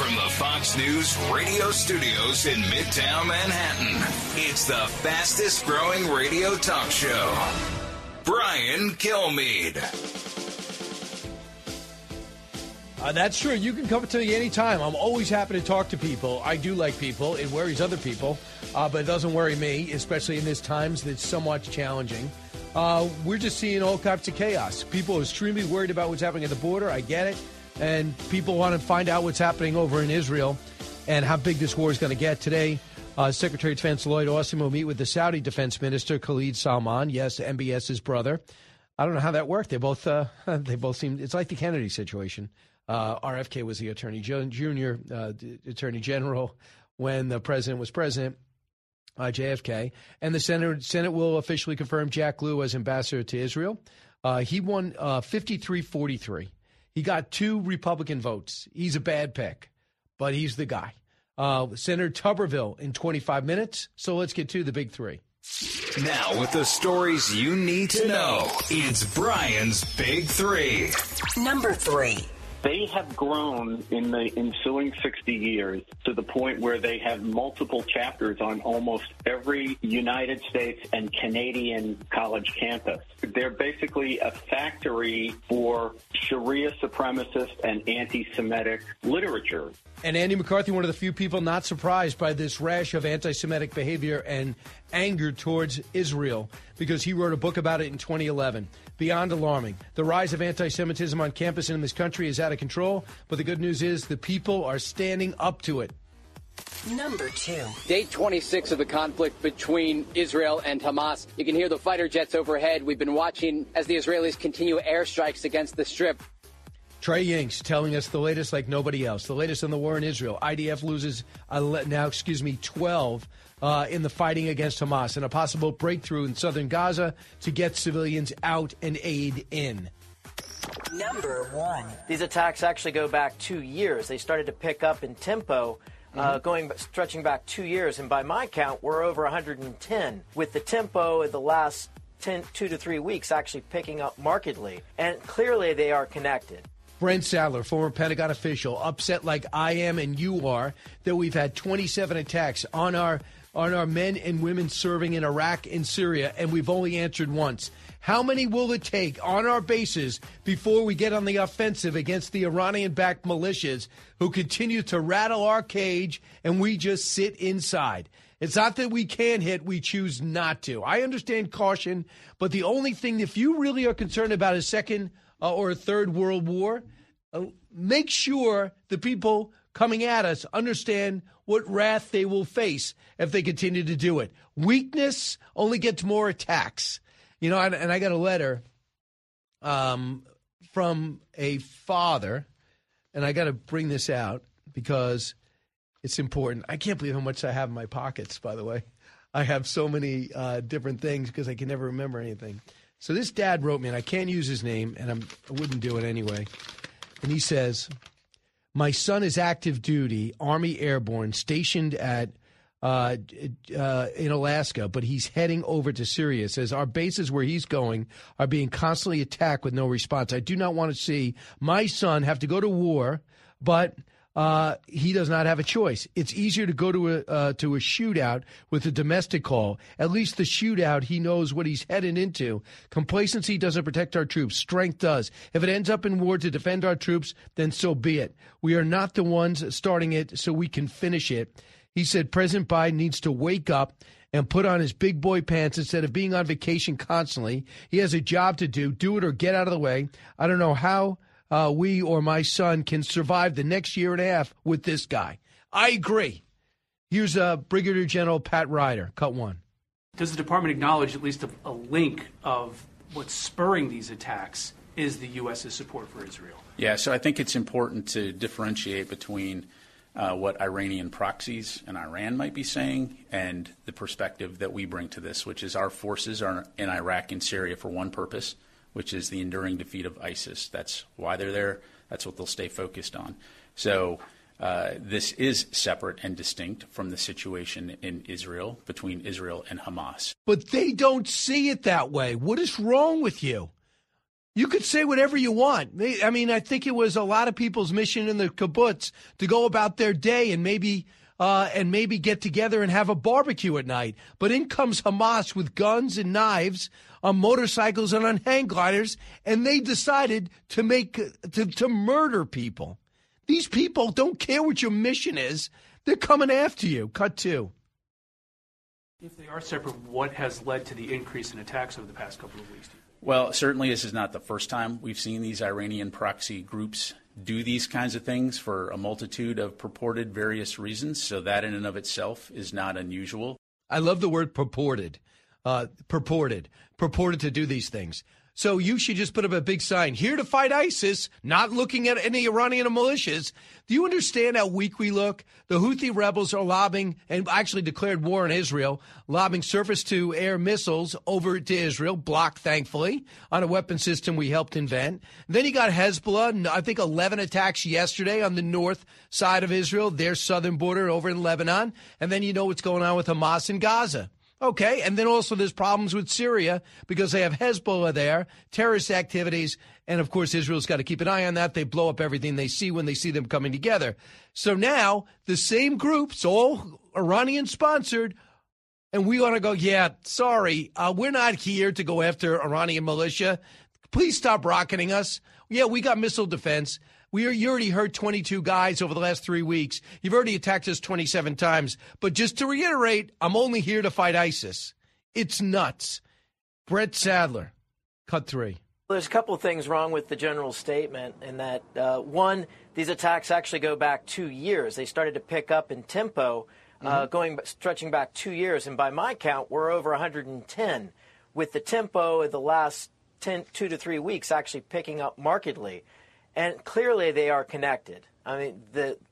From the Fox News radio studios in Midtown Manhattan, it's the fastest growing radio talk show. Brian Kilmeade. That's true. You can come to me anytime. I'm always happy to talk to people. I do like people. It worries other people, but it doesn't worry me, especially in these times that's somewhat challenging. We're just seeing all kinds of chaos. People are extremely worried about what's happening at the border. I get it. And people want to find out what's happening over in Israel and how big this war is going to get. Today, Secretary of Defense Lloyd Austin will meet with the Saudi Defense Minister Khalid Salman, yes, MBS's brother. I don't know how that worked. They both seem, it's like the Kennedy situation. RFK was the junior attorney general when the president was president, JFK. And the Senate will officially confirm Jack Lew as ambassador to Israel. He won 53-43. He got 2 Republican votes. He's a bad pick, but he's the guy. Senator Tuberville in 25 minutes. So let's get to the big 3. Now with the stories you need to know, it's Brian's Big 3. Number 3. They have grown in the ensuing 60 years to the point where they have multiple chapters on almost every United States and Canadian college campus. They're basically a factory for Sharia supremacist and anti-Semitic literature. And Andy McCarthy, one of the few people not surprised by this rash of anti-Semitic behavior and anger towards Israel, because he wrote a book about it in 2011. Beyond alarming. The rise of anti-Semitism on campus in this country is out of control, but the good news is the people are standing up to it. Number 2. Day 26 of the conflict between Israel and Hamas. You can hear the fighter jets overhead. We've been watching as the Israelis continue airstrikes against the Strip. Trey Yingst telling us the latest like nobody else. The latest on the war in Israel. IDF loses 12 in the fighting against Hamas, and a possible breakthrough in southern Gaza to get civilians out and aid in. Number 1. These attacks actually go back 2 years. They started to pick up in tempo, stretching back 2 years, and by my count, we're over 110. With the tempo in the last 2 to 3 weeks actually picking up markedly, and clearly they are connected. Brent Sadler, former Pentagon official, upset like I am and you are that we've had 27 attacks on our men and women serving in Iraq and Syria, and we've only answered once. How many will it take on our bases before we get on the offensive against the Iranian-backed militias who continue to rattle our cage and we just sit inside? It's not that we can't hit, we choose not to. I understand caution, but the only thing, if you really are concerned about a second or a third world war, make sure the people coming at us understand what wrath they will face if they continue to do it. Weakness only gets more attacks. You know, and I got a letter from a father, and I got to bring this out because it's important. I can't believe how much I have in my pockets, by the way. I have so many different things because I can never remember anything. So this dad wrote me, and I can't use his name, and I wouldn't do it anyway. And he says, my son is active duty, Army Airborne, stationed at in Alaska, but he's heading over to Syria. Says our bases where he's going are being constantly attacked with no response. I do not want to see my son have to go to war, but he does not have a choice. It's easier to go to a shootout with a domestic call. At least the shootout, he knows what he's heading into. Complacency doesn't protect our troops. Strength does. If it ends up in war to defend our troops, then so be it. We are not the ones starting it, so we can finish it. He said President Biden needs to wake up and put on his big boy pants instead of being on vacation constantly. He has a job to do. Do it or get out of the way. I don't know how we or my son can survive the next year and a half with this guy. I agree. Here's Brigadier General Pat Ryder, cut 1. Does the department acknowledge at least a link of what's spurring these attacks is the U.S.'s support for Israel? Yeah, so I think it's important to differentiate between what Iranian proxies in Iran might be saying and the perspective that we bring to this, which is our forces are in Iraq and Syria for one purpose, which is the enduring defeat of ISIS. That's why they're there. That's what they'll stay focused on. So this is separate and distinct from the situation in Israel, between Israel and Hamas. But they don't see it that way. What is wrong with you? You could say whatever you want. I mean, I think it was a lot of people's mission in the kibbutz to go about their day and maybe get together and have a barbecue at night. But in comes Hamas with guns and knives on motorcycles and on hang gliders, and they decided to murder people. These people don't care what your mission is. They're coming after you. Cut 2. If they are separate, what has led to the increase in attacks over the past couple of weeks? Well, certainly this is not the first time we've seen these Iranian proxy groups do these kinds of things for a multitude of purported various reasons. So that in and of itself is not unusual. I love the word purported. Purported to do these things. So you should just put up a big sign, here to fight ISIS, not looking at any Iranian militias. Do you understand how weak we look? The Houthi rebels are lobbing, and actually declared war on Israel, lobbing surface-to-air missiles over to Israel, blocked, thankfully, on a weapon system we helped invent. Then you got Hezbollah, I think 11 attacks yesterday on the north side of Israel, their southern border over in Lebanon. And then you know what's going on with Hamas in Gaza. Okay, and then also there's problems with Syria because they have Hezbollah there, terrorist activities, and of course Israel's got to keep an eye on that. They blow up everything they see when they see them coming together. So now the same groups, all Iranian-sponsored, and we want to go, yeah, sorry, we're not here to go after Iranian militia. Please stop rocketing us. Yeah, we got missile defense. You already hurt 22 guys over the last 3 weeks. You've already attacked us 27 times. But just to reiterate, I'm only here to fight ISIS. It's nuts. Brett Sadler, cut 3. There's a couple of things wrong with the general statement in that, one, these attacks actually go back 2 years. They started to pick up in tempo, stretching back 2 years. And by my count, we're over 110, with the tempo of the last 2 to 3 weeks actually picking up markedly. And clearly they are connected. I mean,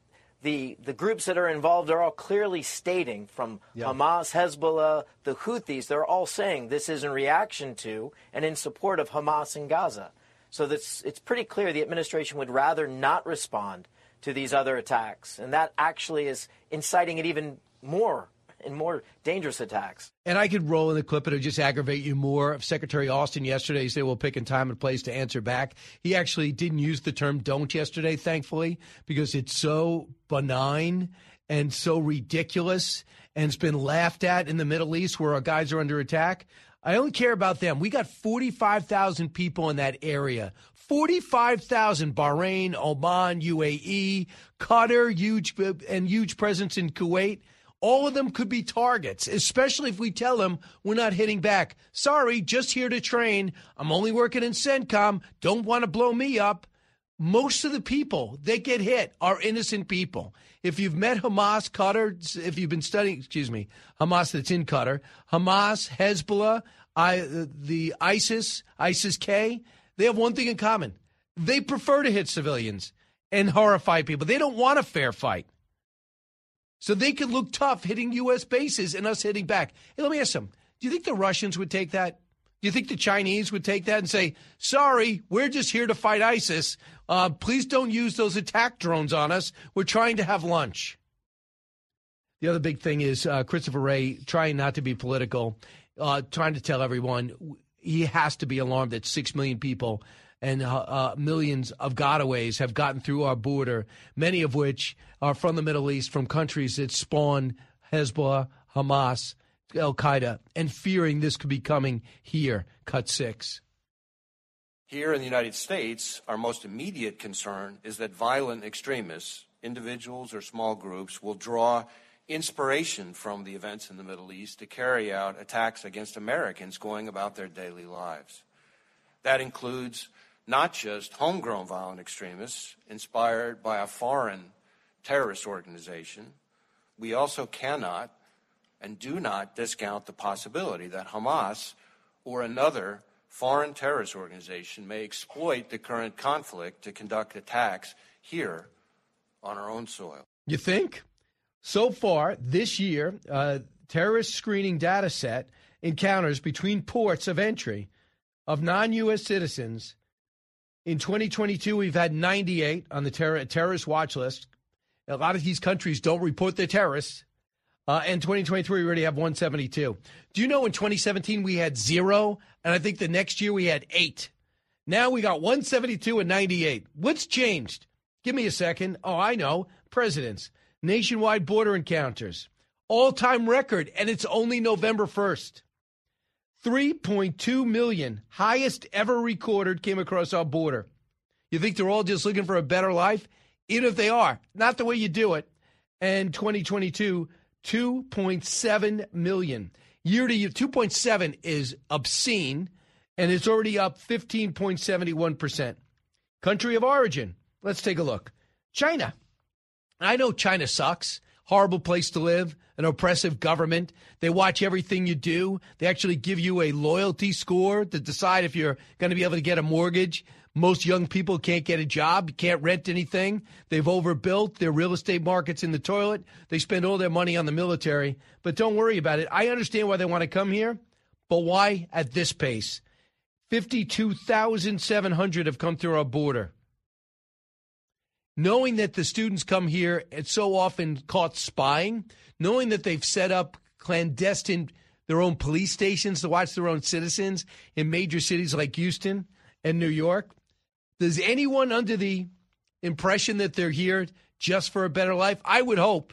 the groups that are involved are all clearly stating, from Hamas, Hezbollah, the Houthis, they're all saying this is in reaction to and in support of Hamas in Gaza. So it's pretty clear the administration would rather not respond to these other attacks. And that actually is inciting it even more and more dangerous attacks. And I could roll in the clip, it'll just aggravate you more. Of Secretary Austin yesterday, he said we'll pick a time and place to answer back. He actually didn't use the term don't yesterday, thankfully, because it's so benign and so ridiculous and it's been laughed at in the Middle East where our guys are under attack. I only care about them. We got 45,000 people in that area. 45,000, Bahrain, Oman, UAE, Qatar, huge presence in Kuwait. All of them could be targets, especially if we tell them we're not hitting back. Sorry, just here to train. I'm only working in CENTCOM. Don't want to blow me up. Most of the people that get hit are innocent people. If you've met Hamas, Qatar, if you've been studying, Hamas that's in Qatar, Hamas, Hezbollah, the ISIS-K, they have one thing in common. They prefer to hit civilians and horrify people. They don't want a fair fight. So they could look tough hitting U.S. bases and us hitting back. Hey, let me ask them. Do you think the Russians would take that? Do you think the Chinese would take that and say, sorry, we're just here to fight ISIS. Please don't use those attack drones on us. We're trying to have lunch. The other big thing is Christopher Wray trying not to be political, trying to tell everyone he has to be alarmed that 6 million people and millions of gotaways have gotten through our border, many of which are from the Middle East, from countries that spawn Hezbollah, Hamas, Al-Qaeda, and fearing this could be coming here. Cut 6. Here in the United States, our most immediate concern is that violent extremists, individuals or small groups, will draw inspiration from the events in the Middle East to carry out attacks against Americans going about their daily lives. That includes not just homegrown violent extremists inspired by a foreign terrorist organization. We also cannot and do not discount the possibility that Hamas or another foreign terrorist organization may exploit the current conflict to conduct attacks here on our own soil. You think? So far this year, terrorist screening data set encounters between ports of entry of non-U.S. citizens. In 2022, we've had 98 on the terrorist watch list. A lot of these countries don't report their terrorists. And 2023, we already have 172. Do you know in 2017 we had 0? And I think the next year we had 8. Now we got 172 and 98. What's changed? Give me a second. Oh, I know. Presidents. Nationwide border encounters. All-time record, and it's only November 1st. 3.2 million, highest ever recorded, came across our border. You think they're all just looking for a better life? Even if they are, not the way you do it. And 2022, 2.7 million. Year to year, 2.7 is obscene, and it's already up 15.71%. Country of origin, let's take a look. China. I know China sucks. Horrible place to live, an oppressive government. They watch everything you do. They actually give you a loyalty score to decide if you're going to be able to get a mortgage. Most young people can't get a job, can't rent anything. They've overbuilt their real estate markets in the toilet. They spend all their money on the military. But don't worry about it. I understand why they want to come here, but why at this pace? 52,700 have come through our border. Knowing that the students come here and so often caught spying, knowing that they've set up clandestine, their own police stations to watch their own citizens in major cities like Houston and New York, does anyone under the impression that they're here just for a better life? I would hope.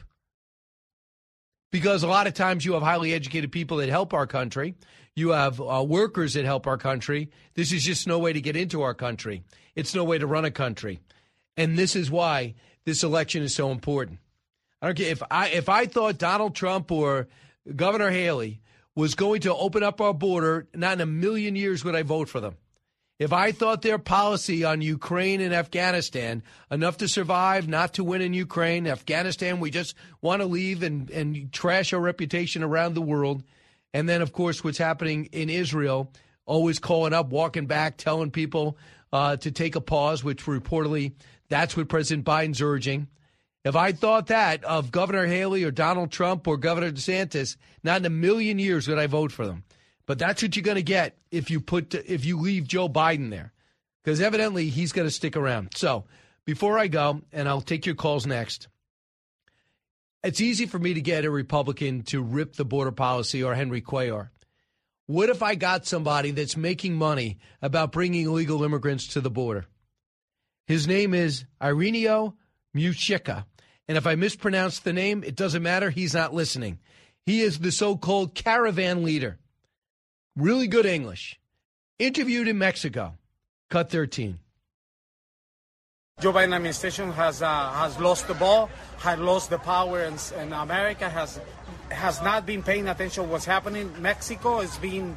Because a lot of times you have highly educated people that help our country. You have workers that help our country. This is just no way to get into our country. It's no way to run a country. And this is why this election is so important. I don't care if I thought Donald Trump or Governor Haley was going to open up our border, not in a million years would I vote for them. If I thought their policy on Ukraine and Afghanistan, enough to survive, not to win in Ukraine, Afghanistan, we just want to leave and trash our reputation around the world. And then, of course, what's happening in Israel, always calling up, walking back, telling people to take a pause, which reportedly that's what President Biden's urging. If I thought that of Governor Haley or Donald Trump or Governor DeSantis, not in a million years would I vote for them. But that's what you're going to get if you leave Joe Biden there, because evidently he's going to stick around. So before I go, and I'll take your calls next, it's easy for me to get a Republican to rip the border policy or Henry Cuellar. What if I got somebody that's making money about bringing illegal immigrants to the border? His name is Irineo Mujica. And if I mispronounce the name, it doesn't matter. He's not listening. He is the so-called caravan leader. Really good English. Interviewed in Mexico. Cut 13. Joe Biden administration has lost the ball, has lost the power, and America has not been paying attention to what's happening. Mexico is being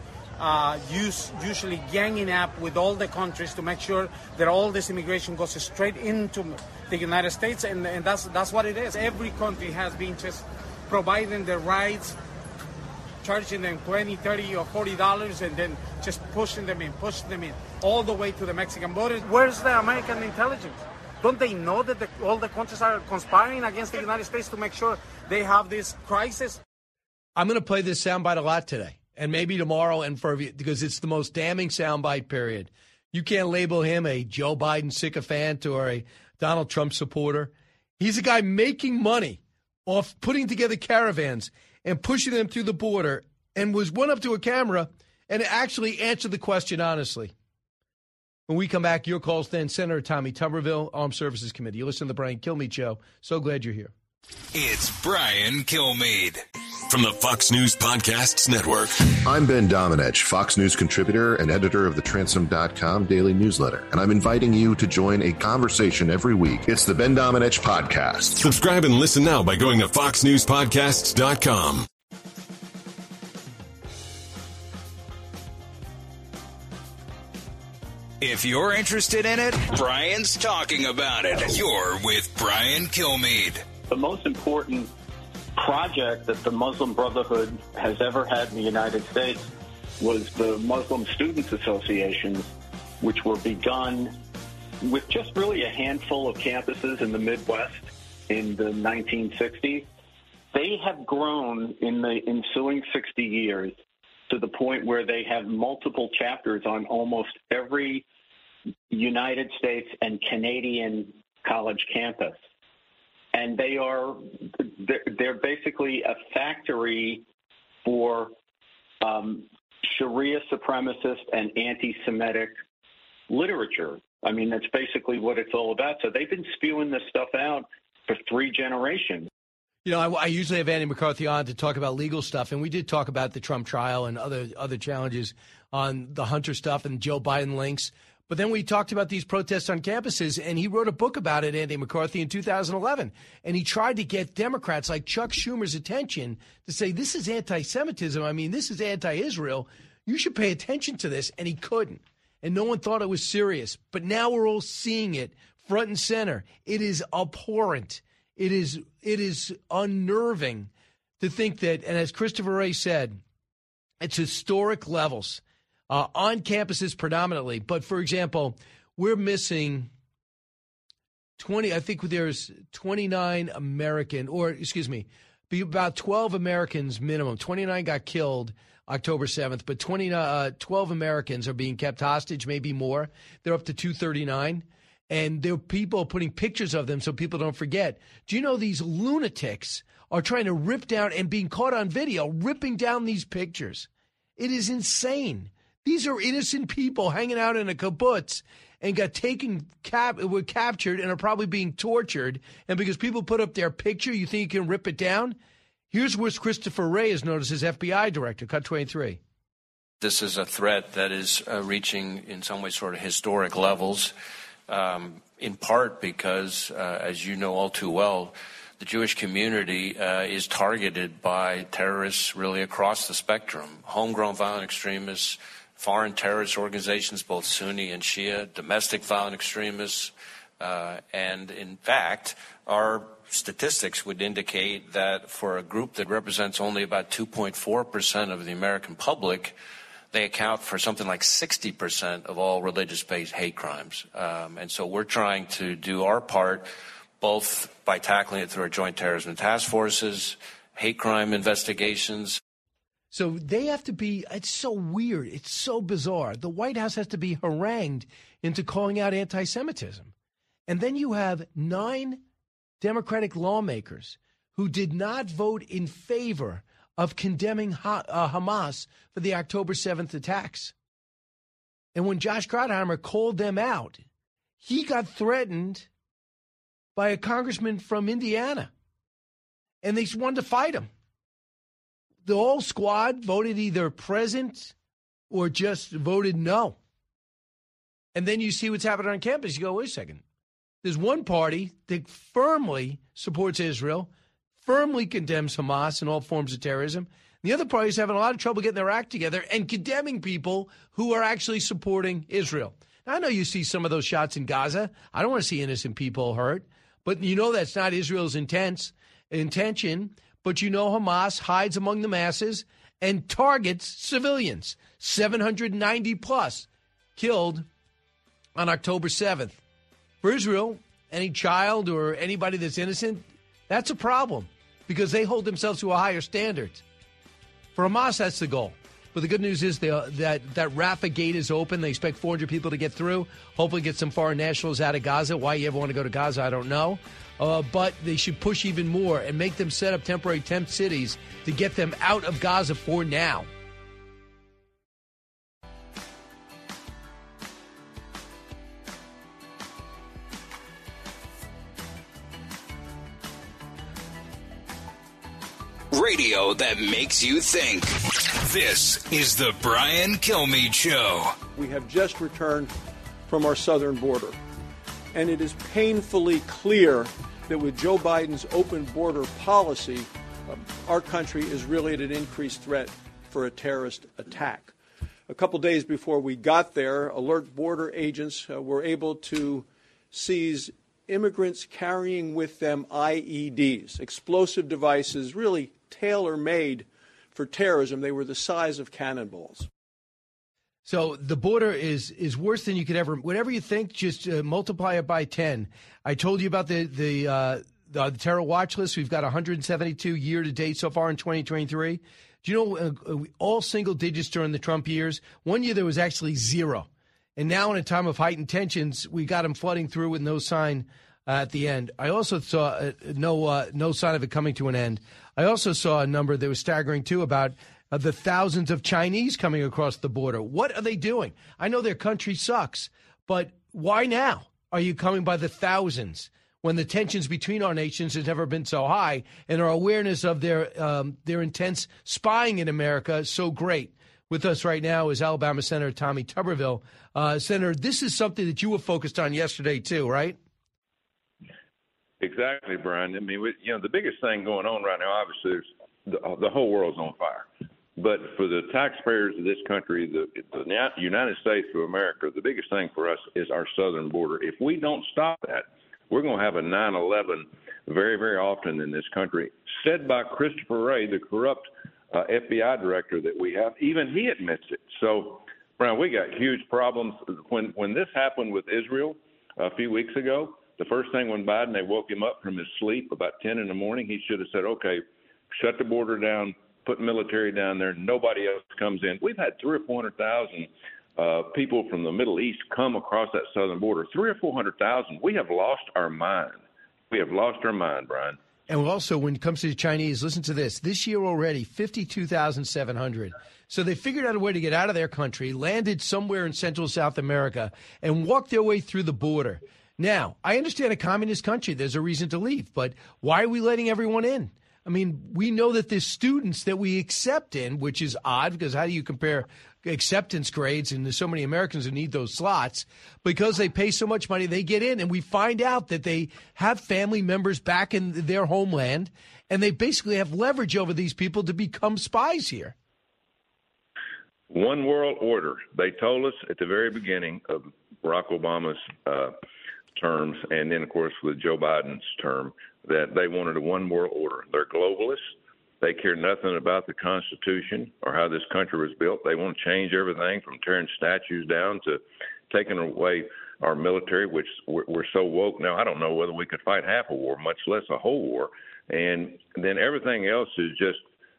usually ganging up with all the countries to make sure that all this immigration goes straight into the United States, and that's what it is. Every country has been just providing the rights, charging them $20, $30, or $40, and then just pushing them in, all the way to the Mexican border. Where's the American intelligence? Don't they know that all the countries are conspiring against the United States to make sure they have this crisis? I'm going to play this soundbite a lot today, and maybe tomorrow, and because it's the most damning soundbite, period. You can't label him a Joe Biden sycophant or a Donald Trump supporter. He's a guy making money off putting together caravans and pushing them through the border, and was one up to a camera and actually answered the question honestly. When we come back, your calls then. Senator Tommy Tuberville, Armed Services Committee. You listen to the Brian Kilmeade Show. So glad you're here. It's Brian Kilmeade from the Fox News Podcasts Network. I'm Ben Domenech, Fox News contributor and editor of the Transom.com daily newsletter, and I'm inviting you to join a conversation every week. It's the Ben Domenech Podcast. Subscribe and listen now by going to foxnewspodcasts.com. If you're interested in it, Brian's talking about it. You're with Brian Kilmeade. The most important project that the Muslim Brotherhood has ever had in the United States was the Muslim Students Associations, which were begun with just really a handful of campuses in the Midwest in the 1960s. They have grown in the ensuing 60 years to the point where they have multiple chapters on almost every United States and Canadian college campus. And they're basically a factory for Sharia supremacist and anti-Semitic literature. I mean, that's basically what it's all about. So they've been spewing this stuff out for 3 generations. You know, I usually have Andy McCarthy on to talk about legal stuff, and we did talk about the Trump trial and other challenges on the Hunter stuff and Joe Biden links. But then we talked about these protests on campuses, and he wrote a book about it, Andy McCarthy, in 2011. And he tried to get Democrats like Chuck Schumer's attention to say, this is anti-Semitism. I mean, this is anti-Israel. You should pay attention to this. And he couldn't. And no one thought it was serious. But now we're all seeing it front and center. It is abhorrent. It is unnerving to think that, and as Christopher Wray said, it's historic levels on campuses predominantly. But, for example, we're missing 20, I think there's 29 American, or excuse me, about 12 Americans minimum. 29 got killed October 7th, but 12 Americans are being kept hostage, maybe more. They're up to 239. And there are people putting pictures of them so people don't forget. Do you know these lunatics are trying to rip down and being caught on video, ripping down these pictures? It is insane. These are innocent people hanging out in a kibbutz and got were captured and are probably being tortured. And because people put up their picture, you think you can rip it down? Here's where Christopher Wray is noticed as FBI director. Cut 23. This is a threat that is reaching, in some ways, sort of historic levels. In part because, as you know all too well, the Jewish community is targeted by terrorists really across the spectrum. Homegrown violent extremists, foreign terrorist organizations, both Sunni and Shia, domestic violent extremists. And in fact, our statistics would indicate that for a group that represents only about 2.4% of the American public, they account for something like 60% of all religious-based hate crimes. And so we're trying to do our part, both by tackling it through our joint terrorism task forces, hate crime investigations. So they have to be, it's so weird, it's so bizarre. The White House has to be harangued into calling out anti-Semitism. And then you have 9 Democratic lawmakers who did not vote in favor of condemning Hamas for the October 7th attacks. And when Josh Gottheimer called them out, he got threatened by a congressman from Indiana. And they wanted to fight him. The whole squad voted either present or just voted no. And then you see what's happening on campus. You go, wait a second. There's one party that firmly supports Israel, firmly condemns Hamas and all forms of terrorism. The other party is having a lot of trouble getting their act together and condemning people who are actually supporting Israel. Now, I know you see some of those shots in Gaza. I don't want to see innocent people hurt. But you know that's not Israel's intention. But you know Hamas hides among the masses and targets civilians. 790 plus killed on October 7th. For Israel, any child or anybody that's innocent, that's a problem because they hold themselves to a higher standard. For Hamas, that's the goal. But the good news is that Rafah gate is open. They expect 400 people to get through, hopefully get some foreign nationals out of Gaza. Why you ever want to go to Gaza, I don't know. But they should push even more and make them set up temporary tent cities to get them out of Gaza for now. Radio that makes you think. This is the Brian Kilmeade Show. We have just returned from our southern border, and it is painfully clear that with Joe Biden's open border policy, our country is really at an increased threat for a terrorist attack. A couple days before we got there, alert border agents were able to seize immigrants carrying with them IEDs, explosive devices really tailor-made for terrorism. They were the size of cannonballs. So the border is worse than you could ever. Whatever you think, just multiply it by 10. I told you about the terror watch list. We've got 172 year to date so far in 2023. Do you know all single digits during the Trump years? One year there was actually 0. And now in a time of heightened tensions, we got them flooding through with no sign at the end. I also saw no sign of it coming to an end. I also saw a number that was staggering, too, about the thousands of Chinese coming across the border. What are they doing? I know their country sucks, But why now are you coming by the thousands when the tensions between our nations has never been so high and our awareness of their intense spying in America is so great? With us right now is Alabama Senator Tommy Tuberville. Senator, this is something that you were focused on yesterday too, right? Exactly, Brian. I mean, the biggest thing going on right now, obviously, is the whole world's on fire. But for the taxpayers of this country, the United States of America, the biggest thing for us is our southern border. If we don't stop that, we're going to have a 9/11 very, very often in this country. Said by Christopher Wray, the corrupt FBI director that we have, even he admits it. So, Brian, we got huge problems. When this happened with Israel a few weeks ago, the first thing when Biden, they woke him up from his sleep about 10 in the morning, he should have said, okay, shut the border down, put military down there, nobody else comes in. We've had 300,000 or 400,000 people from the Middle East come across that southern border. 300,000 or 400,000. We have lost our mind. We have lost our mind, Brian. And also, when it comes to the Chinese, listen to this. This year already, 52,700. So they figured out a way to get out of their country, landed somewhere in Central South America, and walked their way through the border. Now, I understand a communist country, there's a reason to leave, but why are we letting everyone in? I mean, we know that there's students that we accept in, which is odd because how do you compare acceptance grades? And there's so many Americans who need those slots. Because they pay so much money, they get in, and we find out that they have family members back in their homeland, and they basically have leverage over these people to become spies here. One world order. They told us at the very beginning of Barack Obama's terms, and then, of course, with Joe Biden's term, that they wanted a one world order. They're globalists. They care nothing about the Constitution or how this country was built. They want to change everything from tearing statues down to taking away our military, which we're so woke now. I don't know whether we could fight half a war, much less a whole war. And then everything else is just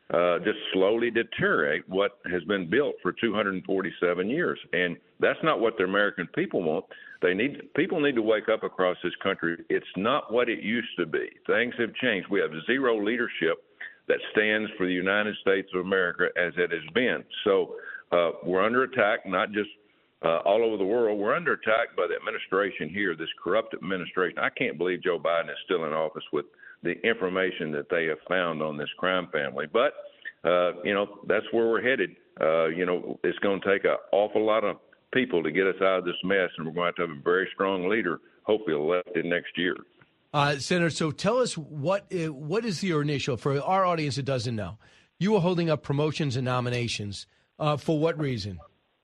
slowly deteriorate what has been built for 247 years. And that's not what the American people want. People need to wake up across this country. It's not what it used to be. Things have changed. We have zero leadership that stands for the United States of America as it has been. So we're under attack, not just all over the world. We're under attack by the administration here, this corrupt administration. I can't believe Joe Biden is still in office with the information that they have found on this crime family. But, that's where we're headed. It's going to take an awful lot of people to get us out of this mess, and we're going to have a very strong leader, hopefully elected next year. Senator, so tell us what is your initial, for our audience that doesn't know, you were holding up promotions and nominations. For what reason?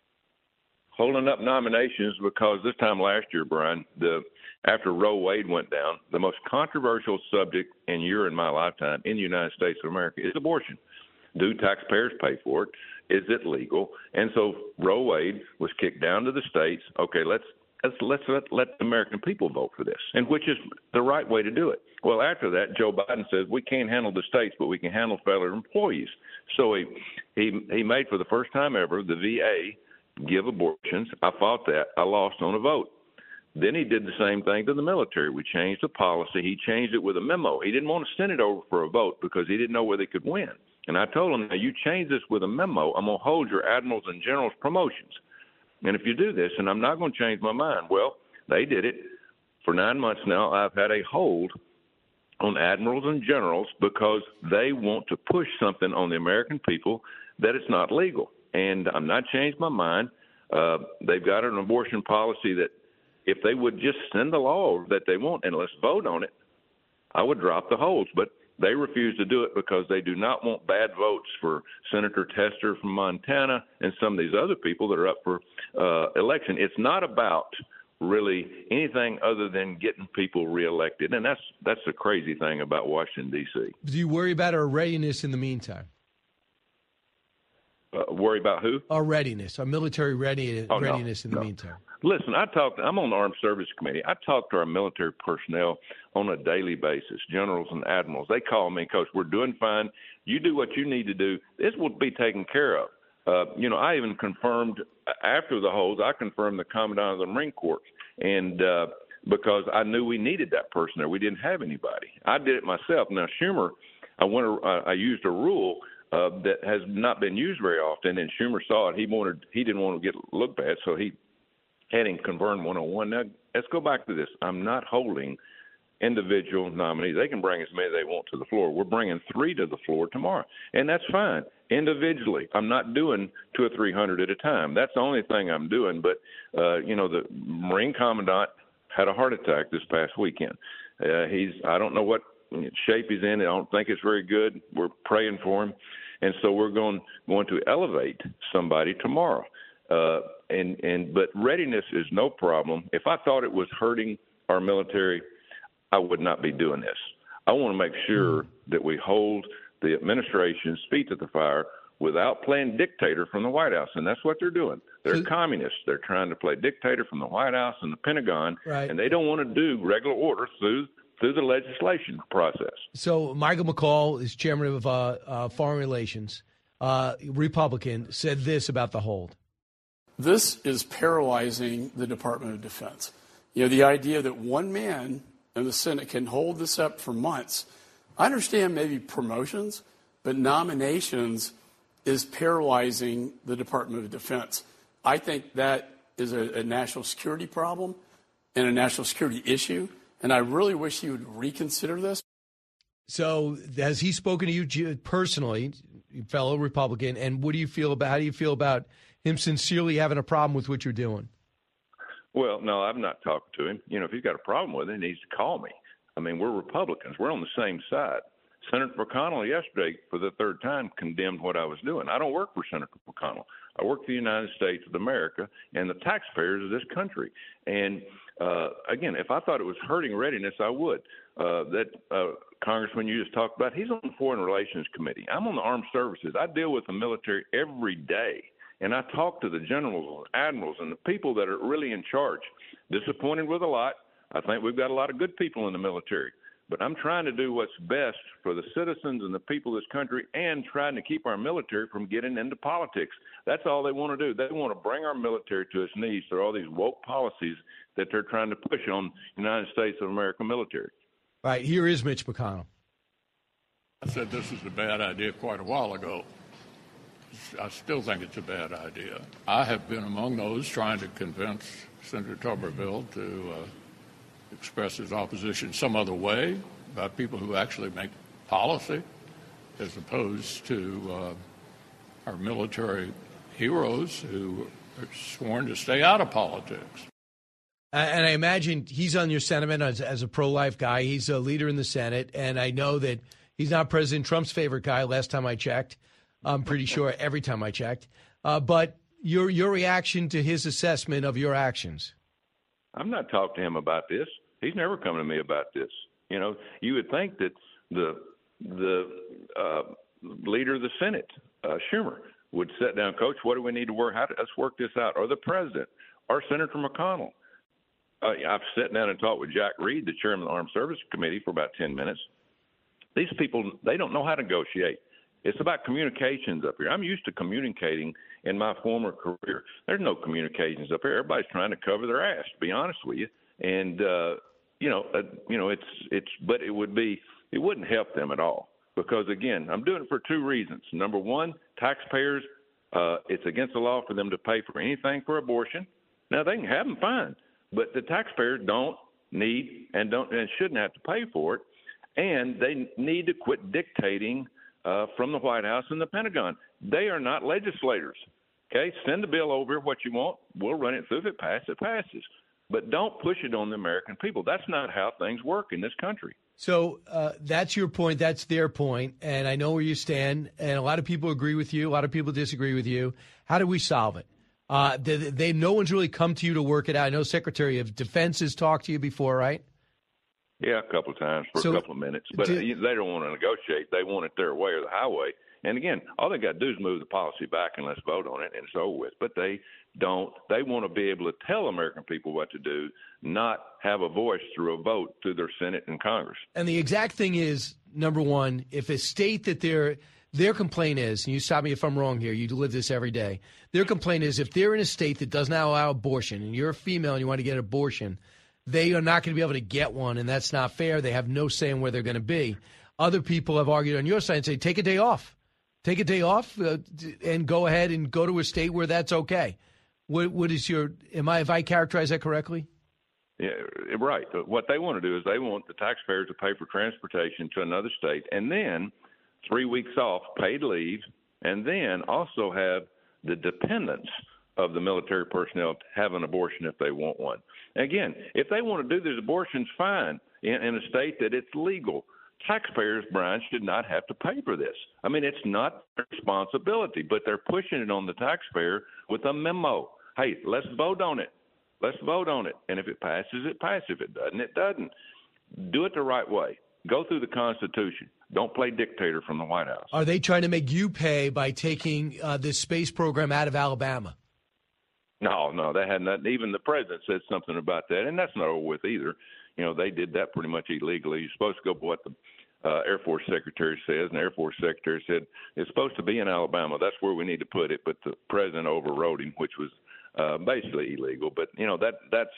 Holding up nominations because this time last year, Brian, after Roe Wade went down, the most controversial subject in your and my lifetime in the United States of America is abortion. Do taxpayers pay for it? Is it legal? And so Roe Wade was kicked down to the states. Okay, let's let the American people vote for this, and which is the right way to do it. Well, after that, Joe Biden says we can't handle the states, but we can handle federal employees. So he made for the first time ever the VA give abortions. I fought that. I lost on a vote. Then he did the same thing to the military. We changed the policy. He changed it with a memo. He didn't want to send it over for a vote because he didn't know where they could win. And I told him, now you change this with a memo, I'm going to hold your admirals and generals promotions. And if you do this, and I'm not going to change my mind. Well, they did it. For 9 months now, I've had a hold on admirals and generals because they want to push something on the American people that it's not legal. And I'm not changed my mind. They've got an abortion policy that if they would just send the law that they want and let's vote on it, I would drop the holds. But they refuse to do it because they do not want bad votes for Senator Tester from Montana and some of these other people that are up for election. It's not about really anything other than getting people reelected. And that's the crazy thing about Washington, D.C. Do you worry about our readiness in the meantime? Worry about who? Our readiness, our military readiness in the meantime. Listen, I'm on the Armed Services Committee. I talk to our military personnel on a daily basis, generals and admirals. They call me, Coach, we're doing fine. You do what you need to do. This will be taken care of. I even confirmed after the holds, I confirmed the Commandant of the Marine Corps. And because I knew we needed that person there. We didn't have anybody. I did it myself. Now, Schumer, I used a rule that has not been used very often, and Schumer saw it. He didn't want to look bad, so he heading Convern 101. Now, let's go back to this. I'm not holding individual nominees. They can bring as many as they want to the floor. We're bringing 3 to the floor tomorrow, and that's fine. Individually, I'm not doing 200 or 300 at a time. That's the only thing I'm doing. But, the Marine Commandant had a heart attack this past weekend. I don't know what shape he's in. I don't think it's very good. We're praying for him. And so we're going to elevate somebody tomorrow. But readiness is no problem. If I thought it was hurting our military, I would not be doing this. I want to make sure that we hold the administration's feet to the fire without playing dictator from the White House, and that's what they're doing. They're communists. They're trying to play dictator from the White House and the Pentagon, and they don't want to do regular order through the legislation process. So Michael McCaul is chairman of Foreign Relations, Republican, said this about the hold. This is paralyzing the Department of Defense. The idea that one man in the Senate can hold this up for months. I understand maybe promotions, but nominations is paralyzing the Department of Defense. I think that is a national security problem and a national security issue, and I really wish he would reconsider this. So has he spoken to you personally, fellow Republican, and how do you feel about him sincerely having a problem with what you're doing? Well, no, I've not talked to him. If he's got a problem with it, he needs to call me. I mean, we're Republicans. We're on the same side. Senator McConnell yesterday, for the third time, condemned what I was doing. I don't work for Senator McConnell. I work for the United States of America and the taxpayers of this country. And, again, if I thought it was hurting readiness, I would. Congressman you just talked about, he's on the Foreign Relations Committee. I'm on the Armed Services. I deal with the military every day. And I talk to the generals and admirals and the people that are really in charge. Disappointed with a lot. I think we've got a lot of good people in the military. But I'm trying to do what's best for the citizens and the people of this country and trying to keep our military from getting into politics. That's all they want to do. They want to bring our military to its knees through all these woke policies that they're trying to push on the United States of America military. All right, here is Mitch McConnell. I said this is a bad idea quite a while ago. I still think it's a bad idea. I have been among those trying to convince Senator Tuberville to express his opposition some other way by people who actually make policy as opposed to our military heroes who are sworn to stay out of politics. And I imagine he's on your sentiment as a pro-life guy. He's a leader in the Senate, and I know that he's not President Trump's favorite guy last time I checked. I'm pretty sure every time I checked. But your reaction to his assessment of your actions? I've not talked to him about this. He's never come to me about this. You would think that the leader of the Senate, Schumer, would sit down, Coach, what do we need to work? Let's work this out. Or the president, or Senator McConnell. I've sat down and talked with Jack Reed, the chairman of the Armed Services Committee, for about 10 minutes. These people, they don't know how to negotiate. It's about communications up here. I'm used to communicating in my former career. There's no communications up here. Everybody's trying to cover their ass, to be honest with you. And but it wouldn't help them at all because again, I'm doing it for two reasons. Number one, taxpayers. It's against the law for them to pay for anything for abortion. Now they can have them fine, but the taxpayers don't need and shouldn't have to pay for it, and they need to quit dictating from the White House and the Pentagon. They are not legislators. Okay, send the bill over, what you want, we'll run it through. If it passes, it passes. But don't push it on the American people. That's not how things work in this country. So that's your point. That's their point. And I know where you stand. And a lot of people agree with you. A lot of people disagree with you. How do we solve it? No one's really come to you to work it out. I know Secretary of Defense has talked to you before, right? Yeah, a couple of times for a couple of minutes. But they don't want to negotiate. They want it their way or the highway. And, again, all they got to do is move the policy back and let's vote on it, and it's over with. But they don't. They want to be able to tell American people what to do, not have a voice through a vote through their Senate and Congress. And the exact thing is, number one, if a state that their complaint is, and you stop me if I'm wrong here, you live this every day, their complaint is if they're in a state that does not allow abortion and you're a female and you want to get an abortion, they are not going to be able to get one, and that's not fair. They have no say in where they're going to be. Other people have argued on your side and say, take a day off. Take a day off and go ahead and go to a state where that's okay. What is your? Have I characterized that correctly? Yeah, right. What they want to do is they want the taxpayers to pay for transportation to another state, and then 3 weeks off, paid leave, and then also have the dependents of the military personnel to have an abortion if they want one. Again, if they want to do these abortions, fine, in a state that it's legal. Taxpayers, Brian, should not have to pay for this. I mean, it's not their responsibility, but they're pushing it on the taxpayer with a memo. Hey, let's vote on it. Let's vote on it. And if it passes, it passes. If it doesn't, it doesn't. Do it the right way. Go through the Constitution. Don't play dictator from the White House. Are they trying to make you pay by taking this space program out of Alabama? No, that had nothing. Even the president said something about that, and that's not over with either. You know, they did that pretty much illegally. You're supposed to go by what the Air Force Secretary says, and the Air Force Secretary said it's supposed to be in Alabama. That's where we need to put it, but the president overrode him, which was basically illegal. But you know that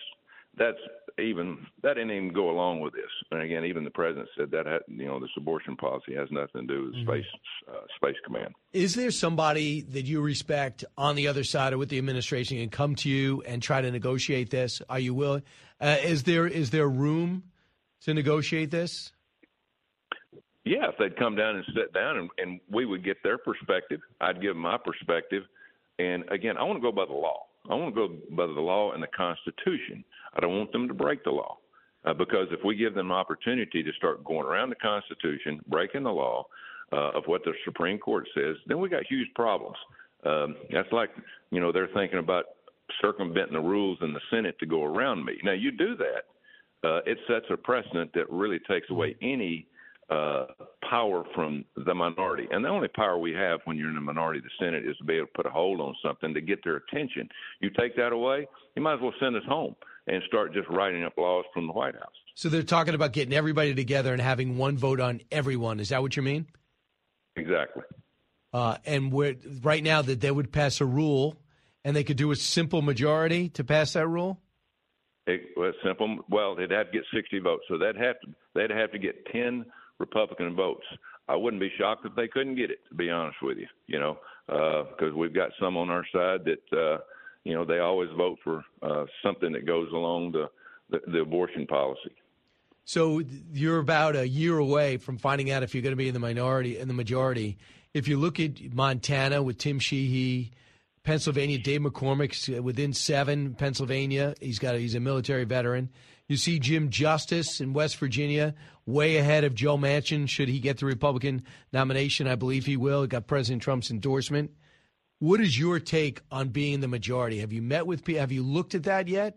didn't even go along with this. And again, even the president said that this abortion policy has nothing to do with Space Command. Is there somebody that you respect on the other side or with the administration and come to you and try to negotiate this? Are you willing? Is there room to negotiate this? Yeah, if they'd come down and sit down and we would get their perspective, I'd give them my perspective. And again, I want to go by the law. I want to go by the law and the Constitution. I don't want them to break the law because if we give them an opportunity to start going around the Constitution, breaking the law of what the Supreme Court says, then we got huge problems. That's like, they're thinking about circumventing the rules in the Senate to go around me. Now, you do that, it sets a precedent that really takes away any power from the minority. And the only power we have when you're in the minority of the Senate is to be able to put a hold on something to get their attention. You take that away, you might as well send us home and start just writing up laws from the White House. So they're talking about getting everybody together and having one vote on everyone. Is that what you mean? Exactly. And right now that they would pass a rule and they could do a simple majority to pass that rule? Well, simple. Well, they'd have to get 60 votes. So they'd have to get 10 Republican votes. I wouldn't be shocked if they couldn't get it, to be honest with you, because we've got some on our side that, they always vote for something that goes along the abortion policy. So you're about a year away from finding out if you're going to be in the minority and the majority. If you look at Montana with Tim Sheehy, Pennsylvania, Dave McCormick's within 7, Pennsylvania. He's a military veteran. You see Jim Justice in West Virginia, way ahead of Joe Manchin. Should he get the Republican nomination, I believe he will. He got President Trump's endorsement. What is your take on being in the majority? Have you met with people? Have you looked at that yet?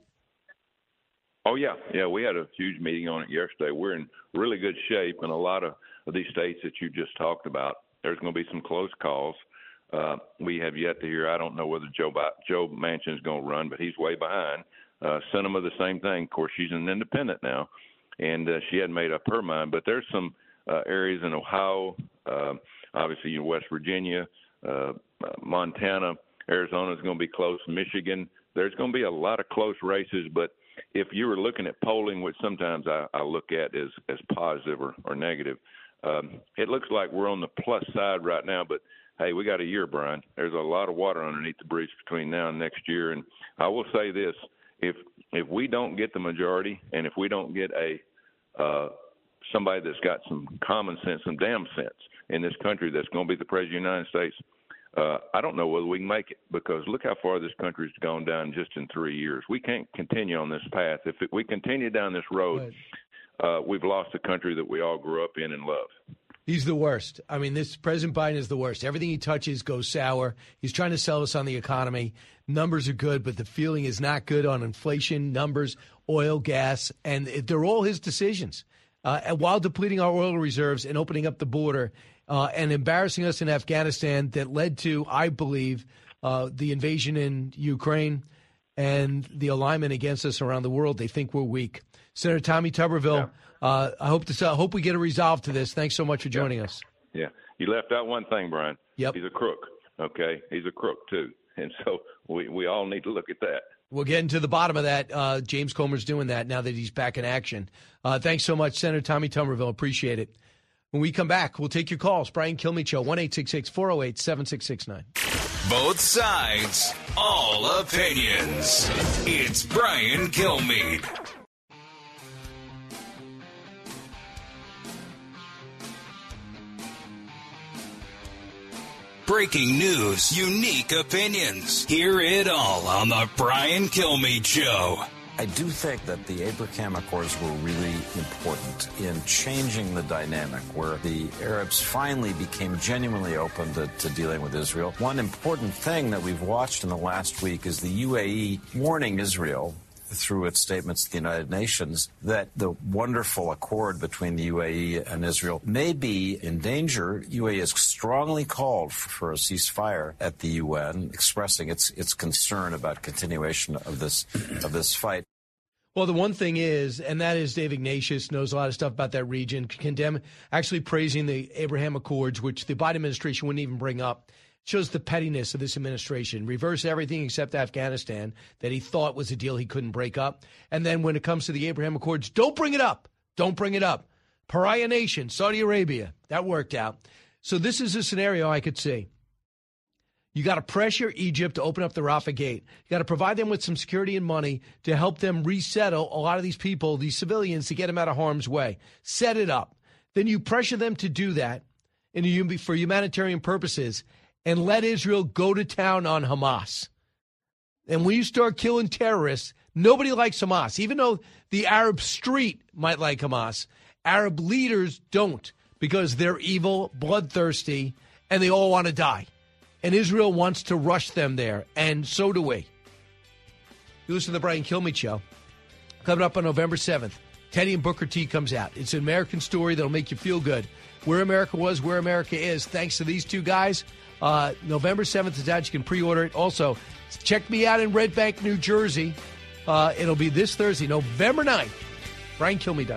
Oh, yeah. Yeah, we had a huge meeting on it yesterday. We're in really good shape in a lot of these states that you just talked about. There's going to be some close calls. We have yet to hear. I don't know whether Joe Manchin is going to run, but he's way behind. Sinema, the same thing. Of course, she's an independent now, and she hadn't made up her mind. But there's some areas in Ohio, obviously West Virginia, Montana, Arizona is going to be close. Michigan, there's going to be a lot of close races. But if you were looking at polling, which sometimes I look at as positive or negative, it looks like we're on the plus side right now. But hey, we got a year, Brian. There's a lot of water underneath the bridge between now and next year. And I will say this, if we don't get the majority and if we don't get somebody that's got some common sense, some damn sense in this country that's going to be the President of the United States, I don't know whether we can make it because look how far this country's gone down just in 3 years. We can't continue on this path. If we continue down this road, we've lost the country that we all grew up in and love. He's the worst. I mean, this President Biden is the worst. Everything he touches goes sour. He's trying to sell us on the economy. Numbers are good, but the feeling is not good on inflation, numbers, oil, gas, and they're all his decisions. While depleting our oil reserves and opening up the border and embarrassing us in Afghanistan that led to, I believe, the invasion in Ukraine and the alignment against us around the world. They think we're weak. Senator Tommy Tuberville, I hope we get a resolve to this. Thanks so much for joining us. Yeah. You left out one thing, Brian. Yep. He's a crook, okay? He's a crook, too. And so we all need to look at that. We're getting to the bottom of that. James Comer's doing that now that he's back in action. Thanks so much, Senator Tommy Tuberville. Appreciate it. When we come back, we'll take your calls. Brian Kilmeade Show, 1-866-408-7669. Both sides, all opinions. It's Brian Kilmeade. Breaking news, unique opinions. Hear it all on the Brian Kilmeade Show. I do think that the Abraham Accords were really important in changing the dynamic where the Arabs finally became genuinely open to dealing with Israel. One important thing that we've watched in the last week is the UAE warning Israel through its statements to the United Nations that the wonderful accord between the UAE and Israel may be in danger. UAE has strongly called for a ceasefire at the UN, expressing its concern about continuation of this fight. Well, the one thing is, and that is Dave Ignatius knows a lot of stuff about that region, actually praising the Abraham Accords, which the Biden administration wouldn't even bring up. Shows the pettiness of this administration. Reverse everything except Afghanistan that he thought was a deal he couldn't break up. And then when it comes to the Abraham Accords, don't bring it up. Don't bring it up. Pariah nation, Saudi Arabia. That worked out. So this is a scenario I could see. You got to pressure Egypt to open up the Rafah gate. You got to provide them with some security and money to help them resettle a lot of these people, these civilians, to get them out of harm's way. Set it up. Then you pressure them to do that for humanitarian purposes, and let Israel go to town on Hamas. And when you start killing terrorists, nobody likes Hamas. Even though the Arab street might like Hamas, Arab leaders don't, because they're evil, bloodthirsty, and they all want to die. And Israel wants to rush them there, and so do we. You listen to the Brian Kilmeade Show. Coming up on November 7th, Teddy and Booker T comes out. It's an American story that'll make you feel good. Where America was, where America is, thanks to these two guys. November 7th is out. You can pre-order it. Also, check me out in Red Bank, New Jersey. It'll be this Thursday, November 9th. BrianKilmeade.com.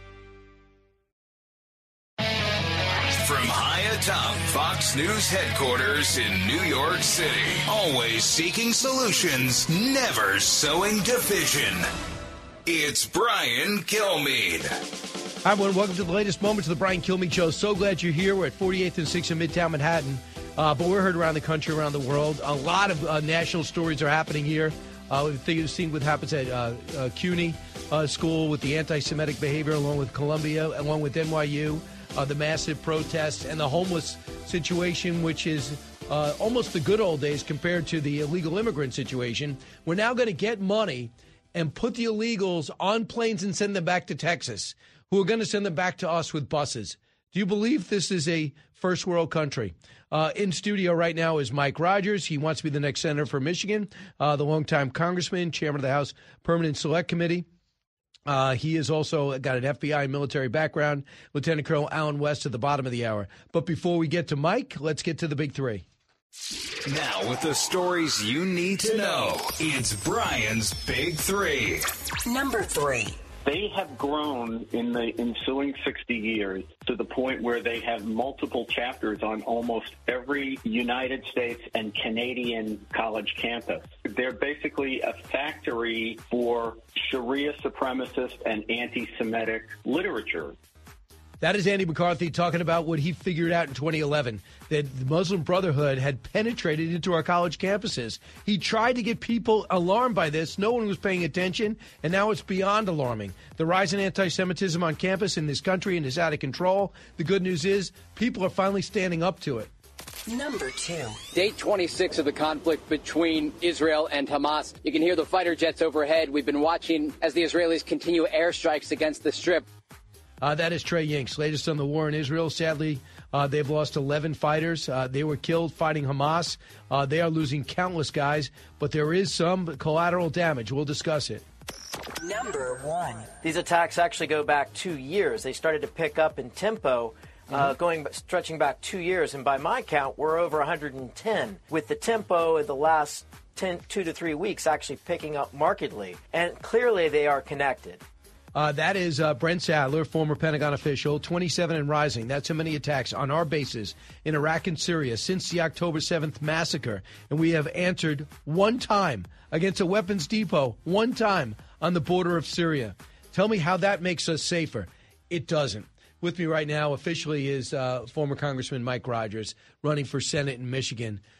From high atop Fox News headquarters in New York City, always seeking solutions, never sowing division. It's Brian Kilmeade. Hi, everyone. Welcome to the latest moments of the Brian Kilmeade Show. So glad you're here. We're at 48th and 6th in Midtown Manhattan. But we're heard around the country, around the world. A lot of national stories are happening here. We've seen what happens at CUNY School with the anti-Semitic behavior, along with Columbia, along with NYU, the massive protests, and the homeless situation, which is almost the good old days compared to the illegal immigrant situation. We're now going to get money and put the illegals on planes and send them back to Texas, who are going to send them back to us with buses. Do you believe this is a first world country? In studio right now is Mike Rogers. He wants to be the next senator for Michigan, the longtime congressman, chairman of the House Permanent Select Committee. He has also got an FBI military background. Lieutenant Colonel Alan West at the bottom of the hour. But before we get to Mike, let's get to the big three. Now with the stories you need to know, it's Brian's Big Three. Number 3. They have grown in the ensuing 60 years to the point where they have multiple chapters on almost every United States and Canadian college campus. They're basically a factory for Sharia supremacist and anti-Semitic literature. That is Andy McCarthy talking about what he figured out in 2011, that the Muslim Brotherhood had penetrated into our college campuses. He tried to get people alarmed by this. No one was paying attention, and now it's beyond alarming. The rise in anti-Semitism on campus in this country is out of control. The good news is people are finally standing up to it. Number 2. Day 26 of the conflict between Israel and Hamas. You can hear the fighter jets overhead. We've been watching as the Israelis continue airstrikes against the Strip. That is Trey Yingst. Latest on the war in Israel. Sadly, they've lost 11 fighters. They were killed fighting Hamas. They are losing countless guys, but there is some collateral damage. We'll discuss it. Number 1. These attacks actually go back 2 years. They started to pick up in tempo, stretching back 2 years. And by my count, we're over 110, with the tempo in the last 2 to 3 weeks actually picking up markedly. And clearly they are connected. That is Brent Sadler, former Pentagon official, 27 and rising. That's how many attacks on our bases in Iraq and Syria since the October 7th massacre. And we have answered one time against a weapons depot, one time on the border of Syria. Tell me how that makes us safer. It doesn't. With me right now officially is former Congressman Mike Rogers, running for Senate in Michigan.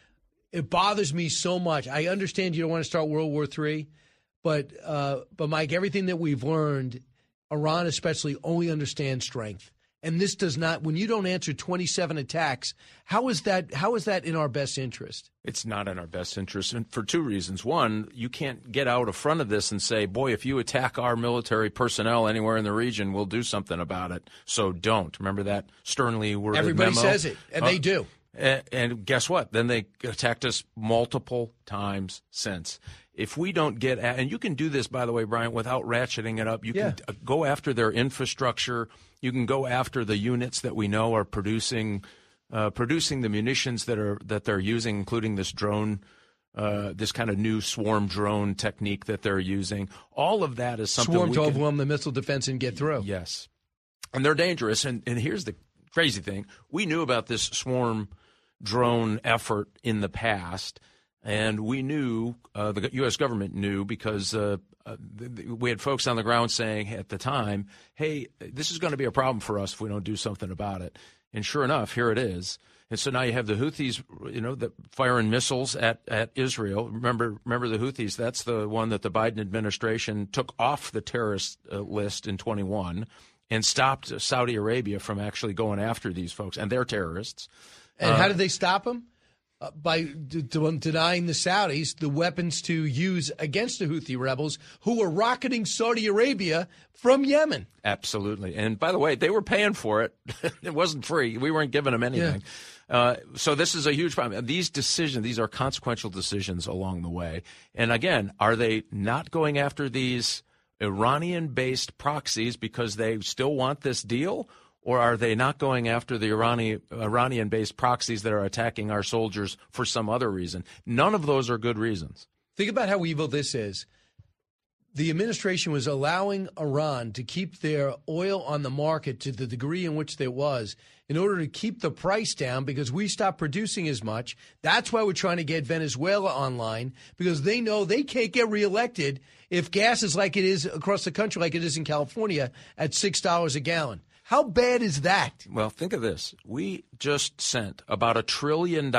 It bothers me so much. I understand you don't want to start World War III, but Mike, everything that we've learned, Iran especially only understands strength. And this does not, when you don't answer 27 attacks, how is that in our best interest? It's not in our best interest, and for two reasons. One, you can't get out in front of this and say, boy, if you attack our military personnel anywhere in the region, we'll do something about it. So don't. Remember that sternly worded Everybody memo? says it, and they do. And guess what? Then they attacked us multiple times since. If we don't get and you can do this, by the way, Brian, without ratcheting it up. You can go after their infrastructure. You can go after the units that we know are producing the munitions that they're using, including this drone, this kind of new swarm drone technique that they're using. All of that is something swarm to overwhelm the missile defense and get through. Yes, and they're dangerous. And here's the crazy thing: we knew about this swarm drone effort in the past. And we knew, the U.S. government knew, because we had folks on the ground saying at the time, hey, this is going to be a problem for us if we don't do something about it. And sure enough, here it is. And so now you have the Houthis, that firing missiles at Israel. Remember the Houthis, that's the one that the Biden administration took off the terrorist list in 21 and stopped Saudi Arabia from actually going after these folks. And they're terrorists. And how did they stop them? By denying the Saudis the weapons to use against the Houthi rebels who were rocketing Saudi Arabia from Yemen. Absolutely. And by the way, they were paying for it. It wasn't free. We weren't giving them anything. Yeah. So this is a huge problem. These decisions, these are consequential decisions along the way. And again, are they not going after these Iranian-based proxies because they still want this deal? Or are they not going after the Iranian-based proxies that are attacking our soldiers for some other reason? None of those are good reasons. Think about how evil this is. The administration was allowing Iran to keep their oil on the market to the degree in which there was in order to keep the price down because we stopped producing as much. That's why we're trying to get Venezuela online, because they know they can't get reelected if gas is like it is across the country, like it is in California, at $6 a gallon. How bad is that? Well, think of this. We just sent about $1 trillion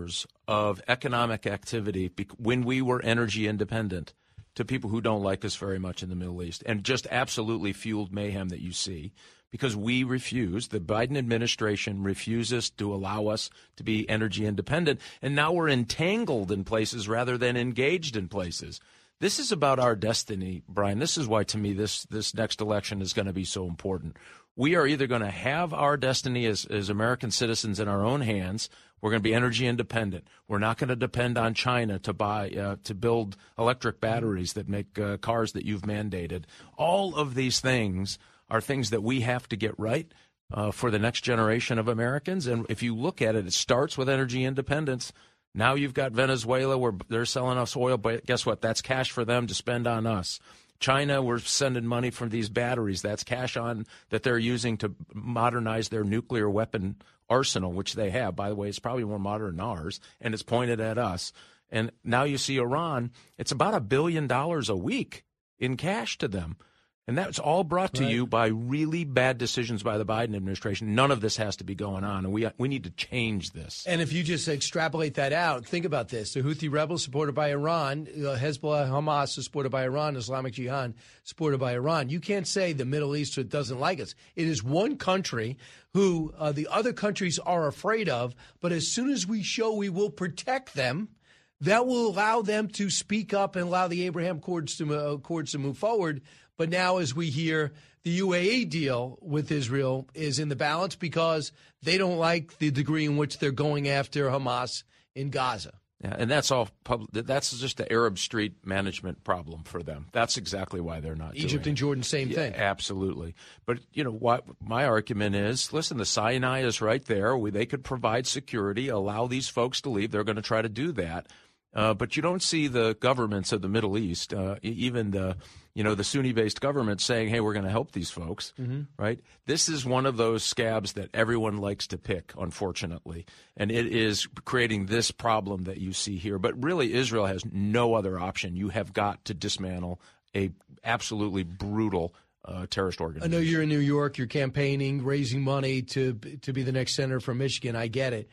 of economic activity when we were energy independent to people who don't like us very much in the Middle East, and just absolutely fueled mayhem that you see because we refuse. The Biden administration refuses to allow us to be energy independent, and now we're entangled in places rather than engaged in places. This is about our destiny, Brian. This is why, to me, this next election is going to be so important. We are either going to have our destiny as American citizens in our own hands. We're going to be energy independent. We're not going to depend on China to buy to build electric batteries that make cars that you've mandated. All of these things are things that we have to get right for the next generation of Americans. And if you look at it, it starts with energy independence. Now you've got Venezuela where they're selling us oil, but guess what? That's cash for them to spend on us. China, we're sending money from these batteries. That's cash on that they're using to modernize their nuclear weapon arsenal, which they have. By the way, it's probably more modern than ours, and it's pointed at us. And now you see Iran, it's about $1 billion a week in cash to them. And that's all brought to you by really bad decisions by the Biden administration. None of this has to be going on, and we need to change this. And if you just extrapolate that out, think about this. The Houthi rebels supported by Iran, Hezbollah, Hamas is supported by Iran, Islamic Jihad supported by Iran. You can't say the Middle East doesn't like us. It is one country who the other countries are afraid of, but as soon as we show we will protect them, that will allow them to speak up and allow the Abraham Accords to move forward. But now, as we hear, the UAE deal with Israel is in the balance because they don't like the degree in which they're going after Hamas in Gaza. Yeah, and that's all that's just the Arab Street management problem for them. That's exactly why they're not Egypt doing and Jordan, same thing. Absolutely. But, what my argument is, listen, the Sinai is right there. They could provide security, allow these folks to leave. They're going to try to do that. But you don't see the governments of the Middle East, even the Sunni-based government saying, hey, we're going to help these folks, right? This is one of those scabs that everyone likes to pick, unfortunately. And it is creating this problem that you see here. But really, Israel has no other option. You have got to dismantle a absolutely brutal terrorist organization. I know you're in New York. You're campaigning, raising money to be the next senator from Michigan. I get it.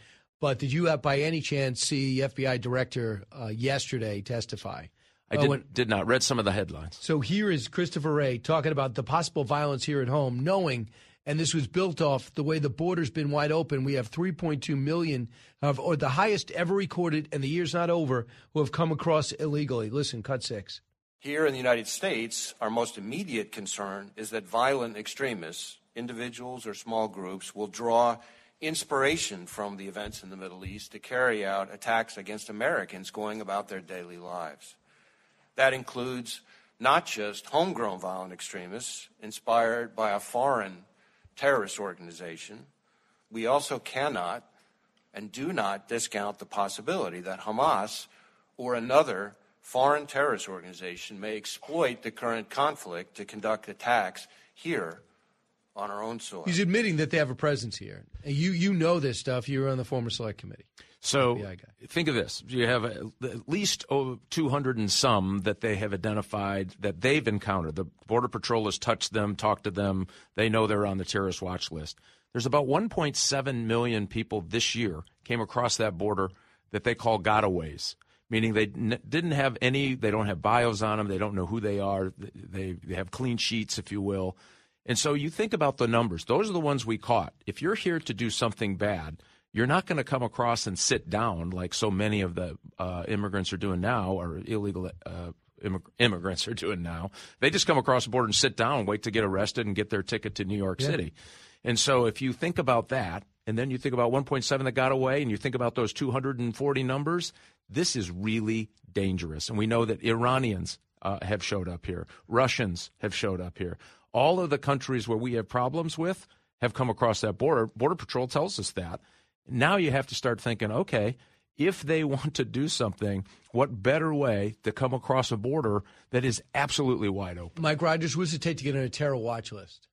But did you, by any chance, see the FBI director yesterday testify? I did not. Read some of the headlines. So here is Christopher Wray talking about the possible violence here at home, knowing, and this was built off the way the border's been wide open. We have 3.2 million, or the highest ever recorded, and the year's not over, who have come across illegally. Listen, cut 6. Here in the United States, our most immediate concern is that violent extremists, individuals or small groups, will draw inspiration from the events in the Middle East to carry out attacks against Americans going about their daily lives. That includes not just homegrown violent extremists inspired by a foreign terrorist organization. We also cannot and do not discount the possibility that Hamas or another foreign terrorist organization may exploit the current conflict to conduct attacks here on our own soil. He's admitting that they have a presence here. You know this stuff. You were on the former select committee. So think of this. You have at least 200 and some that they have identified that they've encountered. The Border Patrol has touched them, talked to them. They know they're on the terrorist watch list. There's about 1.7 million people this year came across that border that they call gotaways, meaning they didn't have any, they don't have bios on them, they don't know who they are, they have clean sheets, if you will. And so you think about the numbers. Those are the ones we caught. If you're here to do something bad, you're not going to come across and sit down like so many of the immigrants are doing now, or illegal immigrants are doing now. They just come across the border and sit down and wait to get arrested and get their ticket to New York City. And so if you think about that, and then you think about 1.7 that got away, and you think about those 240 numbers, this is really dangerous. And we know that Iranians have showed up here. Russians have showed up here. All of the countries where we have problems with have come across that border. Border Patrol tells us that. Now you have to start thinking, okay, if they want to do something, what better way to come across a border that is absolutely wide open? Mike Rogers, what does it take to get on a terror watch list?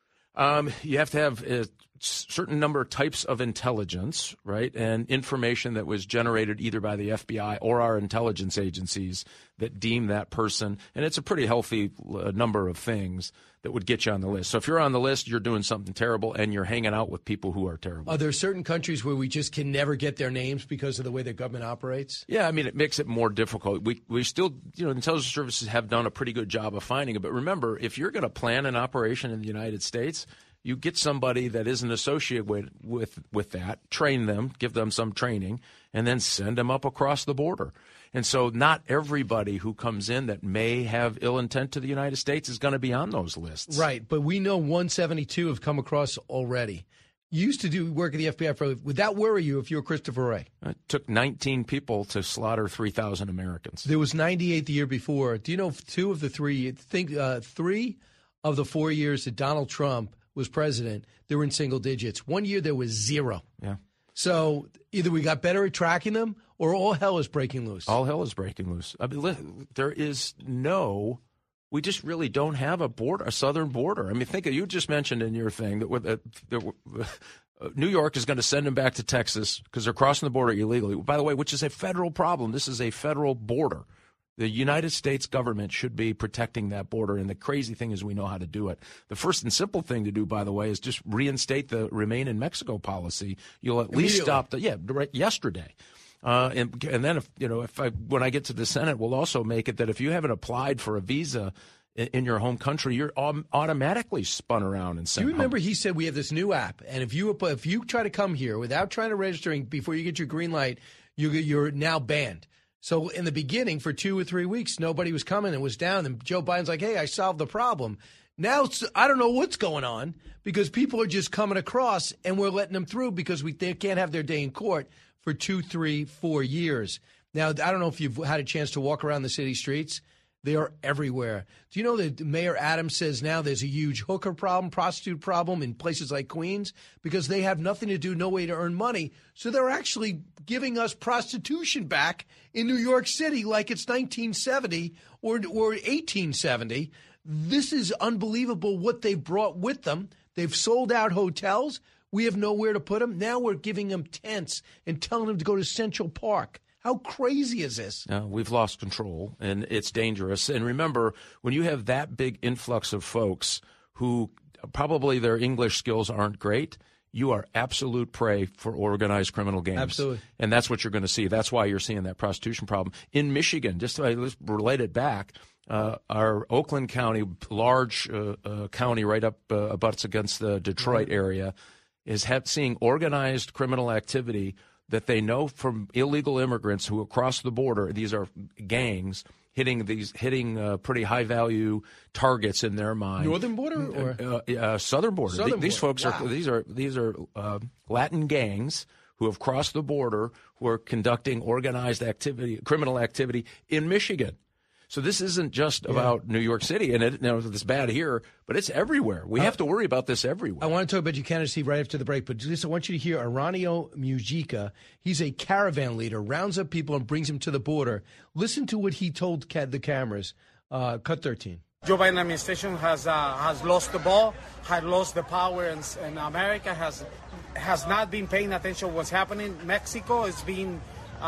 You have to have a certain number of types of intelligence, right, and information that was generated either by the FBI or our intelligence agencies that deem that person. And it's a pretty healthy number of things that would get you on the list. So if you're on the list, you're doing something terrible, and you're hanging out with people who are terrible. Are there certain countries where we just can never get their names because of the way the government operates? Yeah, I mean, it makes it more difficult. We still, intelligence services have done a pretty good job of finding it. But remember, if you're going to plan an operation in the United States, you get somebody that isn't associated with that, train them, give them some training, and then send them up across the border. And so not everybody who comes in that may have ill intent to the United States is going to be on those lists. Right, but we know 172 have come across already. You used to do work at the FBI. Would that worry you if you were Christopher Wray? It took 19 people to slaughter 3,000 Americans. There was 98 the year before. Do you know 2 of the 3? Think 3 of the 4 years that Donald Trump was president, they were in single digits. 1 year there was 0. Yeah. So either we got better at tracking them, or all hell is breaking loose. All hell is breaking loose. I mean, there is we just really don't have a southern border. I mean, you just mentioned in your thing that New York is going to send them back to Texas because they're crossing the border illegally. By the way, which is a federal problem. This is a federal border. The United States government should be protecting that border, and the crazy thing is we know how to do it. The first and simple thing to do, by the way, is just reinstate the Remain in Mexico policy. You'll at least stop yesterday. And then when I get to the Senate, we'll also make it that if you haven't applied for a visa in your home country, you're automatically spun around and sent Do you remember home. He said we have this new app, and if you try to come here without trying to register before you get your green light, you're now banned. So in the beginning, for 2 or 3 weeks, nobody was coming. It was down, and Joe Biden's like, hey, I solved the problem. Now, I don't know what's going on because people are just coming across, and we're letting them through because they can't have their day in court for 2, 3, 4 years. Now, I don't know if you've had a chance to walk around the city streets. They are everywhere. Do you know that Mayor Adams says now there's a huge hooker problem, prostitute problem in places like Queens because they have nothing to do, no way to earn money. So they're actually giving us prostitution back in New York City like it's 1970 or 1870. This is unbelievable what they've brought with them. They've sold out hotels. We have nowhere to put them. Now we're giving them tents and telling them to go to Central Park. How crazy is this? We've lost control, and it's dangerous. And remember, when you have that big influx of folks who probably their English skills aren't great, you are absolute prey for organized criminal gangs. Absolutely. And that's what you're going to see. That's why you're seeing that prostitution problem. In Michigan, just to let's relate it back, our Oakland County, large county right up abuts against the Detroit area, is seeing organized criminal activity that they know from illegal immigrants who across the border. These are gangs hitting pretty high value targets in their mind. Northern border or southern border. Southern These border. folks Wow. these are Latin gangs who have crossed the border, who are conducting organized activity, criminal activity in Michigan. So this isn't just about New York City, and it's bad here, but it's everywhere. We have to worry about this everywhere. I want to talk about your candidacy right after the break, but just I want you to hear Aranio Mujica. He's a caravan leader, rounds up people and brings them to the border. Listen to what he told the cameras. Cut 13. Joe Biden administration has lost the ball, has lost the power, and America has not been paying attention to what's happening. Mexico is being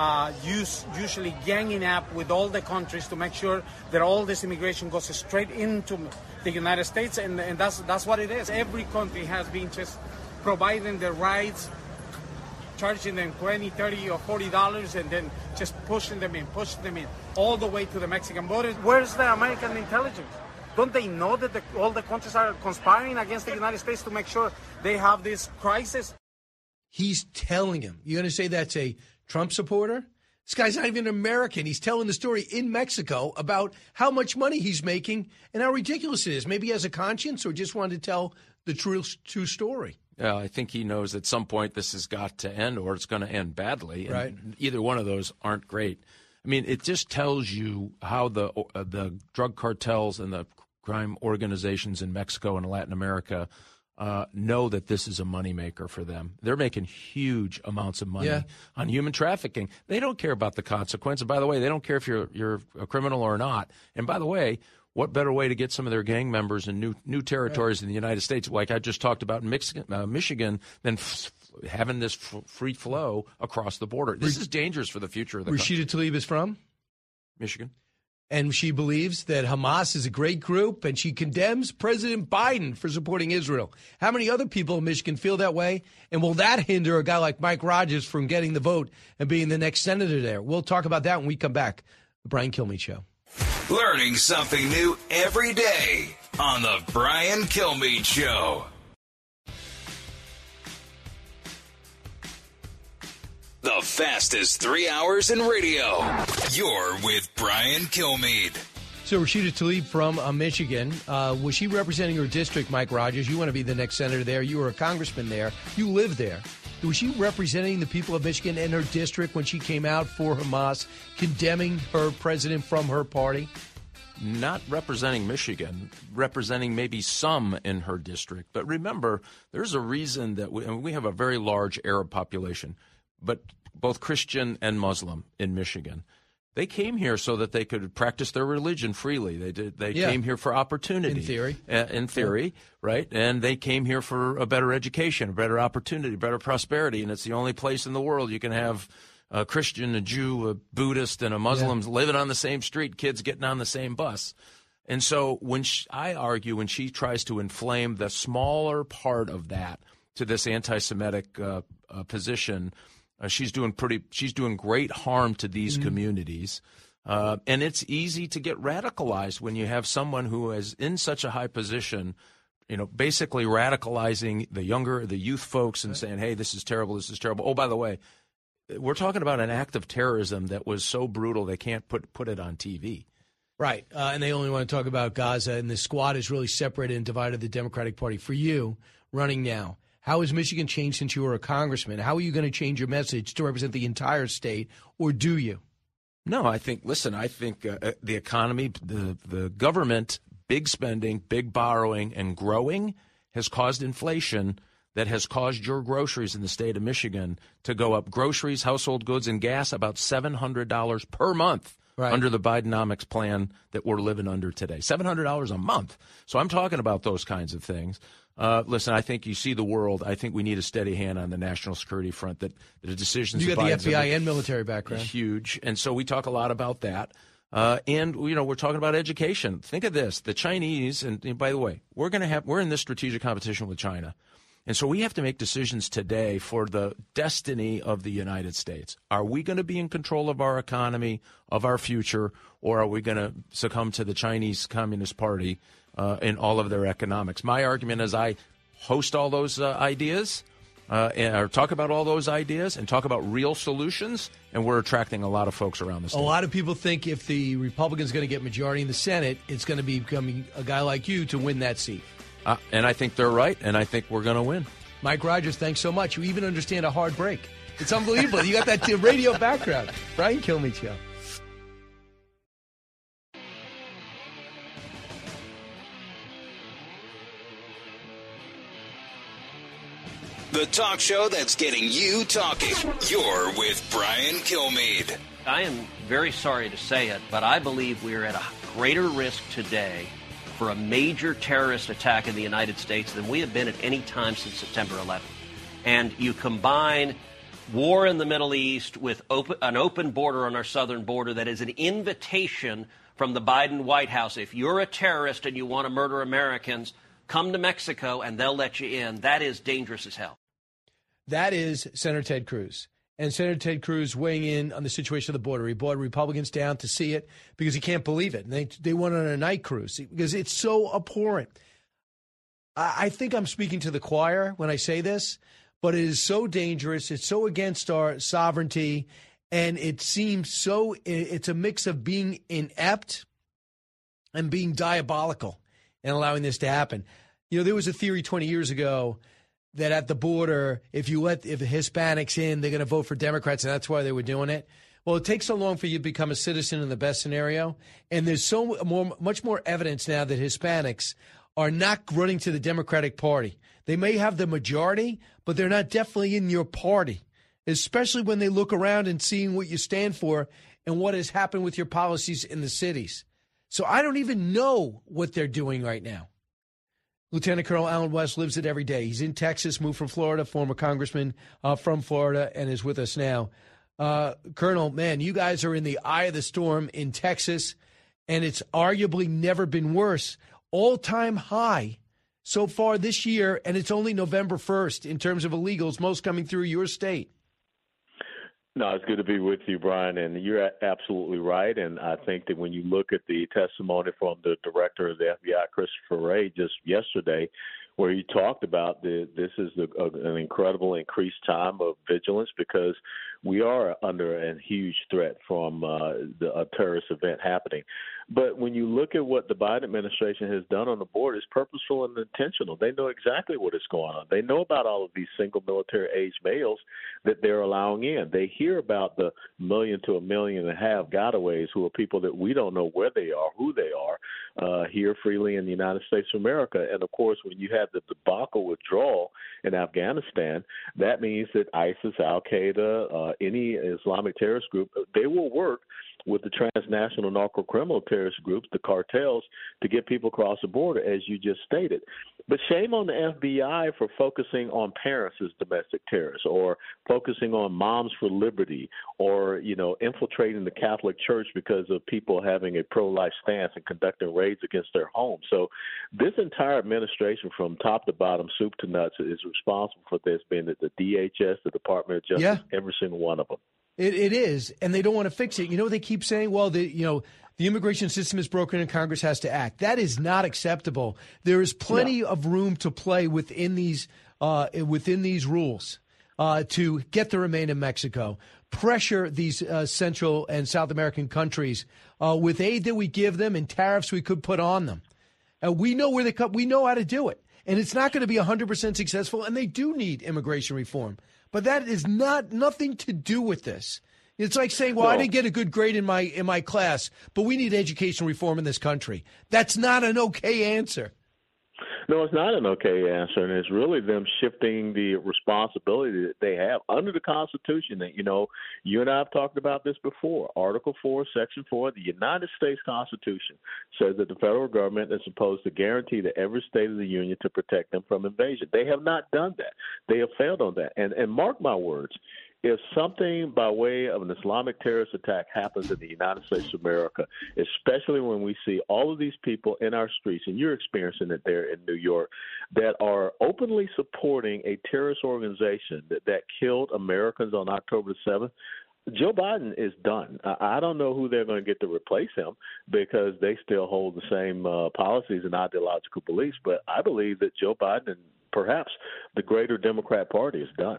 usually ganging up with all the countries to make sure that all this immigration goes straight into the United States, and that's what it is. Every country has been just providing the rights, charging them $20, $30, or $40, and then just pushing them in, all the way to the Mexican border. Where's the American intelligence? Don't they know that all the countries are conspiring against the United States to make sure they have this crisis? He's telling him. You're going to say that's a Trump supporter? This guy's not even American. He's telling the story in Mexico about how much money he's making and how ridiculous it is. Maybe he has a conscience or just wanted to tell the true story. Yeah, I think he knows at some point this has got to end or it's going to end badly. And right. Either one of those aren't great. I mean, it just tells you how the drug cartels and the crime organizations in Mexico and Latin America know that this is a moneymaker for them. They're making huge amounts of money on human trafficking. They don't care about the consequence. And by the way, they don't care if you're a criminal or not. And by the way, what better way to get some of their gang members in new territories in the United States, like I just talked about in Michigan, than having this free flow across the border? This is dangerous for the future of the country. Rashida Tlaib is from? Michigan. And she believes that Hamas is a great group, and she condemns President Biden for supporting Israel. How many other people in Michigan feel that way? And will that hinder a guy like Mike Rogers from getting the vote and being the next senator there? We'll talk about that when we come back. The Brian Kilmeade Show. Learning something new every day on the Brian Kilmeade Show. The fastest 3 hours in radio. You're with Brian Kilmeade. So Rashida Tlaib from Michigan, was she representing her district, Mike Rogers? You want to be the next senator there. You were a congressman there. You live there. Was she representing the people of Michigan and her district when she came out for Hamas, condemning her president from her party? Not representing Michigan, representing maybe some in her district. But remember, there's a reason that we have a very large Arab population, but both Christian and Muslim in Michigan. They came here so that they could practice their religion freely. They came here for opportunity. In theory, right? And they came here for a better education, a better opportunity, better prosperity. And it's the only place in the world you can have a Christian, a Jew, a Buddhist, and a Muslim living on the same street, kids getting on the same bus. And so I argue when she tries to inflame the smaller part of that to this anti-Semitic position, she's doing great harm to these communities. And it's easy to get radicalized when you have someone who is in such a high position, basically radicalizing the youth folks and saying, hey, this is terrible, this is terrible. Oh, by the way, we're talking about an act of terrorism that was so brutal they can't put it on TV. Right. And they only want to talk about Gaza, and the squad has really separated and divided the Democratic Party. For you, running now, how has Michigan changed since you were a congressman? How are you going to change your message to represent the entire state, or do you? No, I think the economy, the government, big spending, big borrowing, and growing has caused inflation that has caused your groceries in the state of Michigan to go up. Groceries, household goods, and gas about $700 per month under the Bidenomics plan that we're living under today. $700 a month. So I'm talking about those kinds of things. Listen, I think you see the world. I think we need a steady hand on the national security front. That the decisions. You got the FBI and military background. Huge, and so we talk a lot about that. And we're talking about education. Think of this: the Chinese, and by the way, we're in this strategic competition with China. And so we have to make decisions today for the destiny of the United States. Are we going to be in control of our economy, of our future, or are we going to succumb to the Chinese Communist Party in all of their economics? My argument is I host all those ideas or talk about all those ideas and talk about real solutions, and we're attracting a lot of folks around the state. A lot of people think if the Republicans are going to get majority in the Senate, it's going to be becoming a guy like you to win that seat. And I think they're right, and I think we're going to win. Mike Rogers, thanks so much. You even understand a hard break. It's unbelievable. You got that radio background. Brian Kilmeade Show. The talk show that's getting you talking. You're with Brian Kilmeade. I am very sorry to say it, but I believe we're at a greater risk today for a major terrorist attack in the United States than we have been at any time since September 11th. And you combine war in the Middle East with an open border on our southern border that is an invitation from the Biden White House. If you're a terrorist and you want to murder Americans, come to Mexico and they'll let you in. That is dangerous as hell. That is Senator Ted Cruz. And Senator Ted Cruz weighing in on the situation of the border. He brought Republicans down to see it because he can't believe it. And they went on a night cruise because it's so abhorrent. I think I'm speaking to the choir when I say this, but it is so dangerous. It's so against our sovereignty. And it seems so, it's a mix of being inept and being diabolical and allowing this to happen. You know, there was a theory 20 years ago that at the border, if the Hispanics in, they're going to vote for Democrats, and that's why they were doing it. Well, it takes so long for you to become a citizen in the best scenario, and there's much more evidence now that Hispanics are not running to the Democratic Party. They may have the majority, but they're not definitely in your party, especially when they look around and seeing what you stand for and what has happened with your policies in the cities. So I don't even know what they're doing right now. Lieutenant Colonel Allen West lives it every day. He's in Texas, moved from Florida, former congressman from Florida, and is with us now. Colonel, man, you guys are in the eye of the storm in Texas, and it's arguably never been worse. All-time high so far this year, and it's only November 1st in terms of illegals, most coming through your state. No, it's good to be with you, Brian, and you're absolutely right. And I think that when you look at the testimony from the director of the FBI, Christopher Wray, just yesterday, where he talked about this is an incredible increased time of vigilance because we are under a huge threat from a terrorist event happening. But when you look at what the Biden administration has done on the border, it's purposeful and intentional. They know exactly what is going on. They know about all of these single military-age males that they're allowing in. They hear about the 1 million to 1.5 million gotaways who are people that we don't know where they are, who they are, here freely in the United States of America. And, of course, when you have the debacle withdrawal in Afghanistan, that means that ISIS, Al-Qaeda, any Islamic terrorist group, they will work with the transnational narco-criminal terrorist groups, the cartels, to get people across the border, as you just stated. But shame on the FBI for focusing on parents as domestic terrorists or focusing on Moms for Liberty or, infiltrating the Catholic Church because of people having a pro-life stance and conducting raids against their homes. So this entire administration from top to bottom, soup to nuts, is responsible for this, being the DHS, the Department of Justice, every single one of them. It is, and they don't want to fix it. You know, they keep saying, well, the immigration system is broken and Congress has to act. That is not acceptable. There is plenty of room to play within these rules to get the remain in Mexico, pressure these Central and South American countries with aid that we give them and tariffs we could put on them. We know where they come. We know how to do it, and it's not going to be 100% successful. And they do need immigration reform. But that is nothing to do with this. It's like saying, well, I didn't get a good grade in my class, but we need education reform in this country. That's not an okay answer. No, it's not an okay answer, and it's really them shifting the responsibility that they have under the Constitution. That you and I have talked about this before. Article 4, Section 4 of the United States Constitution says that the federal government is supposed to guarantee to every state of the union to protect them from invasion. They have not done that. They have failed on that. And mark my words, if something by way of an Islamic terrorist attack happens in the United States of America, especially when we see all of these people in our streets, and you're experiencing it there in New York, that are openly supporting a terrorist organization that killed Americans on October the 7th, Joe Biden is done. I don't know who they're going to get to replace him because they still hold the same policies and ideological beliefs. But I believe that Joe Biden and perhaps the greater Democrat Party is done.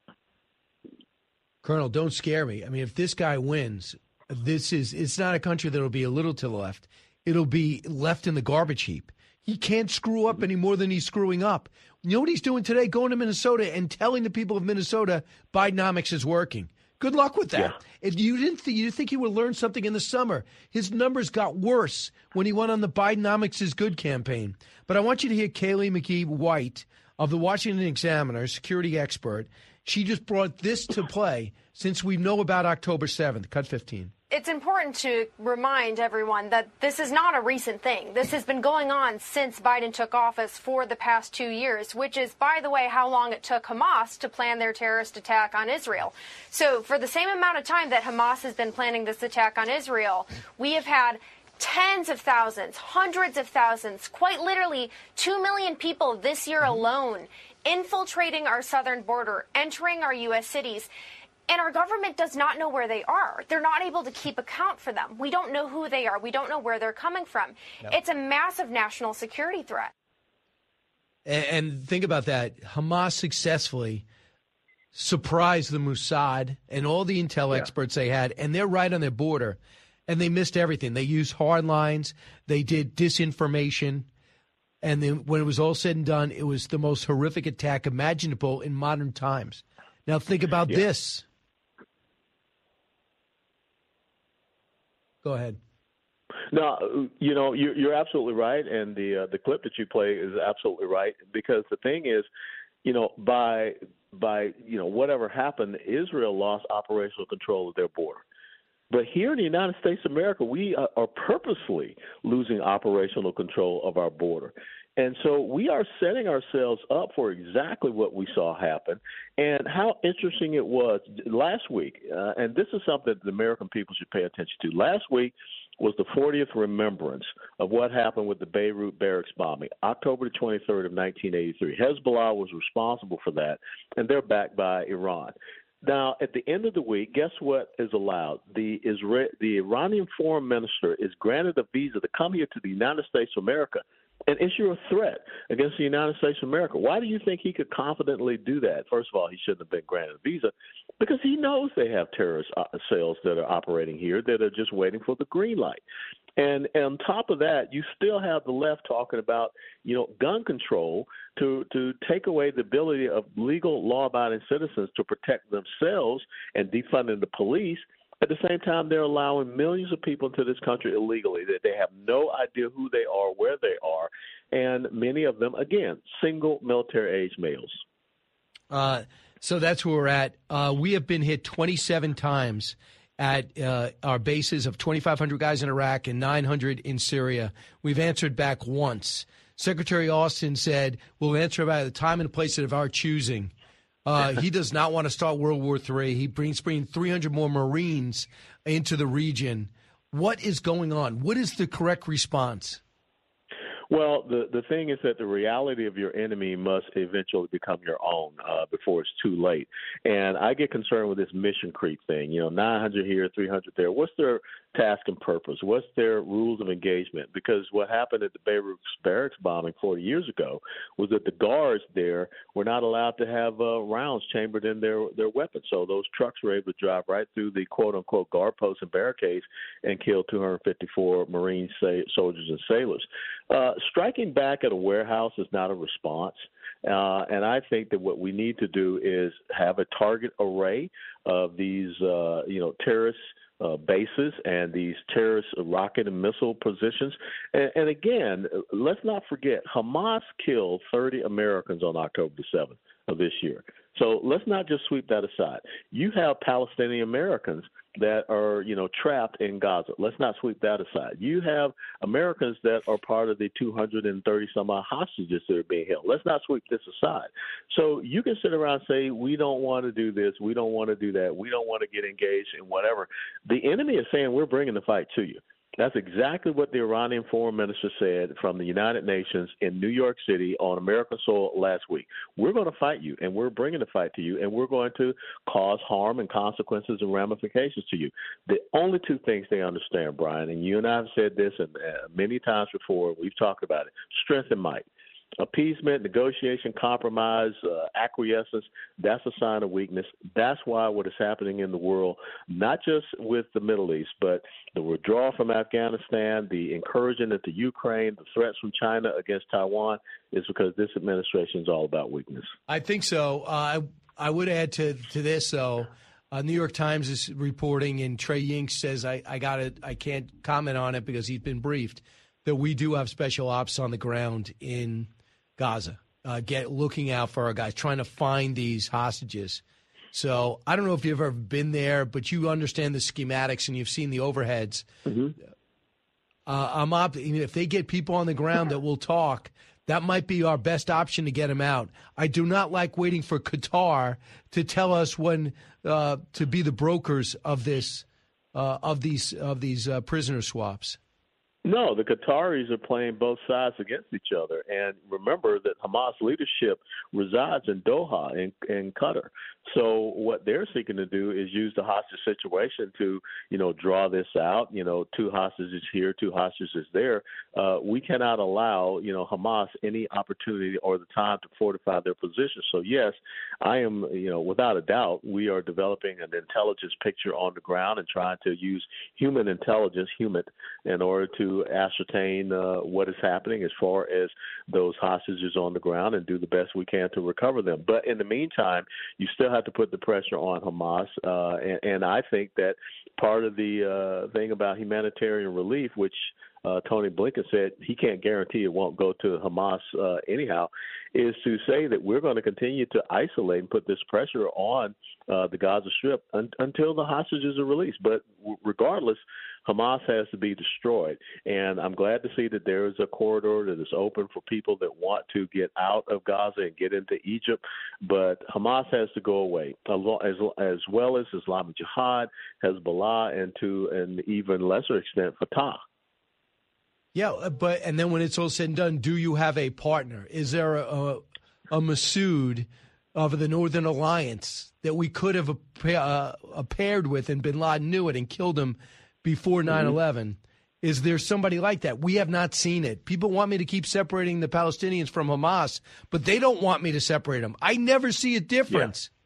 Colonel, don't scare me. I mean, if this guy wins, it's not a country that will be a little to the left. It'll be left in the garbage heap. He can't screw up any more than he's screwing up. You know what he's doing today? Going to Minnesota and telling the people of Minnesota Bidenomics is working. Good luck with that. Yeah. If you think he would learn something in the summer. His numbers got worse when he went on the Bidenomics is good campaign. But I want you to hear Kaylee McKee White of the Washington Examiner, security expert. She just brought this to play since we know about October 7th. Cut 15. It's important to remind everyone that this is not a recent thing. This has been going on since Biden took office for the past 2 years, which is, by the way, how long it took Hamas to plan their terrorist attack on Israel. So for the same amount of time that Hamas has been planning this attack on Israel, we have had tens of thousands, hundreds of thousands, quite literally 2 million people this year alone infiltrating our southern border, entering our U.S. cities. And our government does not know where they are. They're not able to keep account for them. We don't know who they are. We don't know where they're coming from. No. It's a massive national security threat. And think about that. Hamas successfully surprised the Mossad and all the intel experts they had, and they're right on their border, and they missed everything. They used hard lines. They did disinformation. And then when it was all said and done, it was the most horrific attack imaginable in modern times. Now think about this. Go ahead. No, you know, you're absolutely right, and the clip that you play is absolutely right, because the thing is, you know, by whatever happened, Israel lost operational control of their border. But here in the United States of America, we are purposely losing operational control of our border. And so we are setting ourselves up for exactly what we saw happen. And how interesting it was last week, and this is something that the American people should pay attention to. Last week was the 40th remembrance of what happened with the Beirut barracks bombing, October 23rd of 1983. Hezbollah was responsible for that, and they're backed by Iran. Now, at the end of the week, guess what is allowed? The Iranian foreign minister is granted a visa to come here to the United States of America and issue a threat against the United States of America. Why do you think he could confidently do that? First of all, he shouldn't have been granted a visa because he knows they have terrorist cells that are operating here that are just waiting for the green light. And on top of that, you still have the left talking about, you know, gun control to take away the ability of legal, law-abiding citizens to protect themselves and defunding the police. At the same time, they're allowing millions of people into this country illegally that they have no idea who they are, where they are, and many of them, again, single military-age males. So that's where we're at. We have been hit 27 times at our bases of 2,500 guys in Iraq and 900 in Syria. We've answered back once. Secretary Austin said, we'll answer about the time and place of our choosing. He does not want to start World War III. He brings 300 more Marines into the region. What is going on? What is the correct response? Well, the thing is that the reality of your enemy must eventually become your own before it's too late. And I get concerned with this mission creep thing. You know, 900 here, 300 there. What's their task and purpose? What's their rules of engagement? Because what happened at the Beirut barracks bombing 40 years ago was that the guards there were not allowed to have rounds chambered in their weapons. So those trucks were able to drive right through the quote-unquote guard posts and barricades and kill 254 Marine soldiers and sailors. Striking back at a warehouse is not a response. And I think that what we need to do is have a target array of these, terrorist bases and these terrorist rocket and missile positions. And again, let's not forget, Hamas killed 30 Americans on October the 7th of this year. So let's not just sweep that aside. You have Palestinian Americans that are, trapped in Gaza. Let's not sweep that aside. You have Americans that are part of the 230 some odd hostages that are being held. Let's not sweep this aside. So you can sit around and say, we don't want to do this, we don't want to do that, we don't want to get engaged in whatever. The enemy is saying, we're bringing the fight to you. That's exactly what the Iranian foreign minister said from the United Nations in New York City on American soil last week. We're going to fight you, and we're bringing the fight to you, and we're going to cause harm and consequences and ramifications to you. The only two things they understand, Brian, and you and I have said this many times before, we've talked about it, strength and might. Appeasement, negotiation, compromise, acquiescence, that's a sign of weakness. That's why what is happening in the world, not just with the Middle East, but the withdrawal from Afghanistan, the encouragement into Ukraine, the threats from China against Taiwan, is because this administration is all about weakness. I think so. I would add to this, though. New York Times is reporting, and Trey Yingst says, I can't comment on it because he's been briefed, that we do have special ops on the ground in Gaza, looking out for our guys, trying to find these hostages. So I don't know if you've ever been there, but you understand the schematics and you've seen the overheads. Mm-hmm. If they get people on the ground that will talk, that might be our best option to get them out. I do not like waiting for Qatar to tell us when to be the brokers of this of these prisoner swaps. No, the Qataris are playing both sides against each other. And remember that Hamas leadership resides in Doha, in Qatar. So what they're seeking to do is use the hostage situation to, draw this out. Two hostages here, two hostages there. We cannot allow, Hamas any opportunity or the time to fortify their position. So, yes, I am, without a doubt, we are developing an intelligence picture on the ground and trying to use human intelligence, in order to ascertain what is happening as far as those hostages on the ground and do the best we can to recover them. But in the meantime, you still have to put the pressure on Hamas. And I think that part of the thing about humanitarian relief, which Tony Blinken said he can't guarantee it won't go to Hamas anyhow, is to say that we're going to continue to isolate and put this pressure on the Gaza Strip until the hostages are released. But regardless, Hamas has to be destroyed. And I'm glad to see that there is a corridor that is open for people that want to get out of Gaza and get into Egypt. But Hamas has to go away, as well as Islamic Jihad, Hezbollah, and to an even lesser extent, Fatah. Yeah, and then when it's all said and done, do you have a partner? Is there a Massoud of the Northern Alliance that we could have paired with, and bin Laden knew it and killed him before 9/11? Is there somebody like that? We have not seen it. People want me to keep separating the Palestinians from Hamas, but they don't want me to separate them. I never see a difference. Yeah.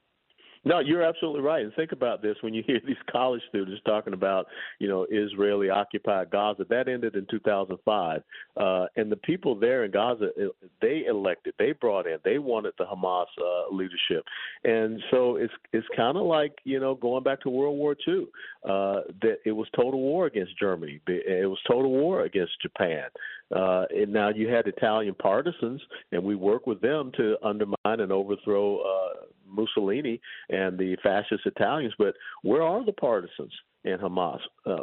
No, you're absolutely right. And think about this when you hear these college students talking about, Israeli-occupied Gaza. That ended in 2005. And the people there in Gaza, they brought in, they wanted the Hamas leadership. And so it's kind of like, going back to World War II, that it was total war against Germany. It was total war against Japan. And now you had Italian partisans, and we work with them to undermine and overthrow Mussolini and the fascist Italians. But where are the partisans in Hamas?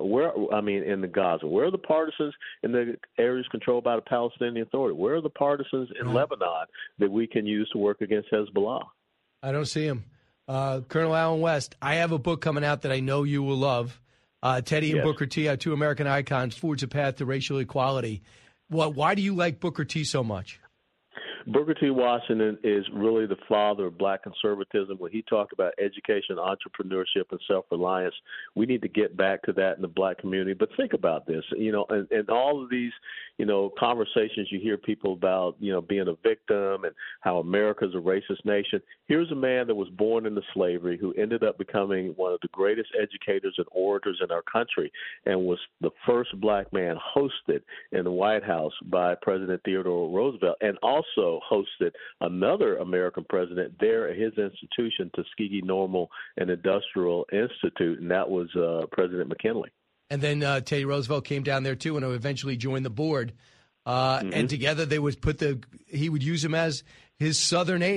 In the Gaza? Where are the partisans in the areas controlled by the Palestinian Authority? Where are the partisans in Lebanon that we can use to work against Hezbollah? I don't see them. Colonel Allen West, I have a book coming out that I know you will love. Teddy and Booker T, our two American icons, forge a path to racial equality. Why do you like Booker T so much? Booker T. Washington is really the father of black conservatism. When he talked about education, entrepreneurship, and self-reliance, we need to get back to that in the black community. But think about this, and all of these, conversations you hear people about, being a victim and how America's a racist nation. Here's a man that was born into slavery who ended up becoming one of the greatest educators and orators in our country and was the first black man hosted in the White House by President Theodore Roosevelt, and also hosted another American president there at his institution, Tuskegee Normal and Industrial Institute, and that was President McKinley. And then Teddy Roosevelt came down there too, and eventually joined the board. And together they would he would use him as his Southern aide.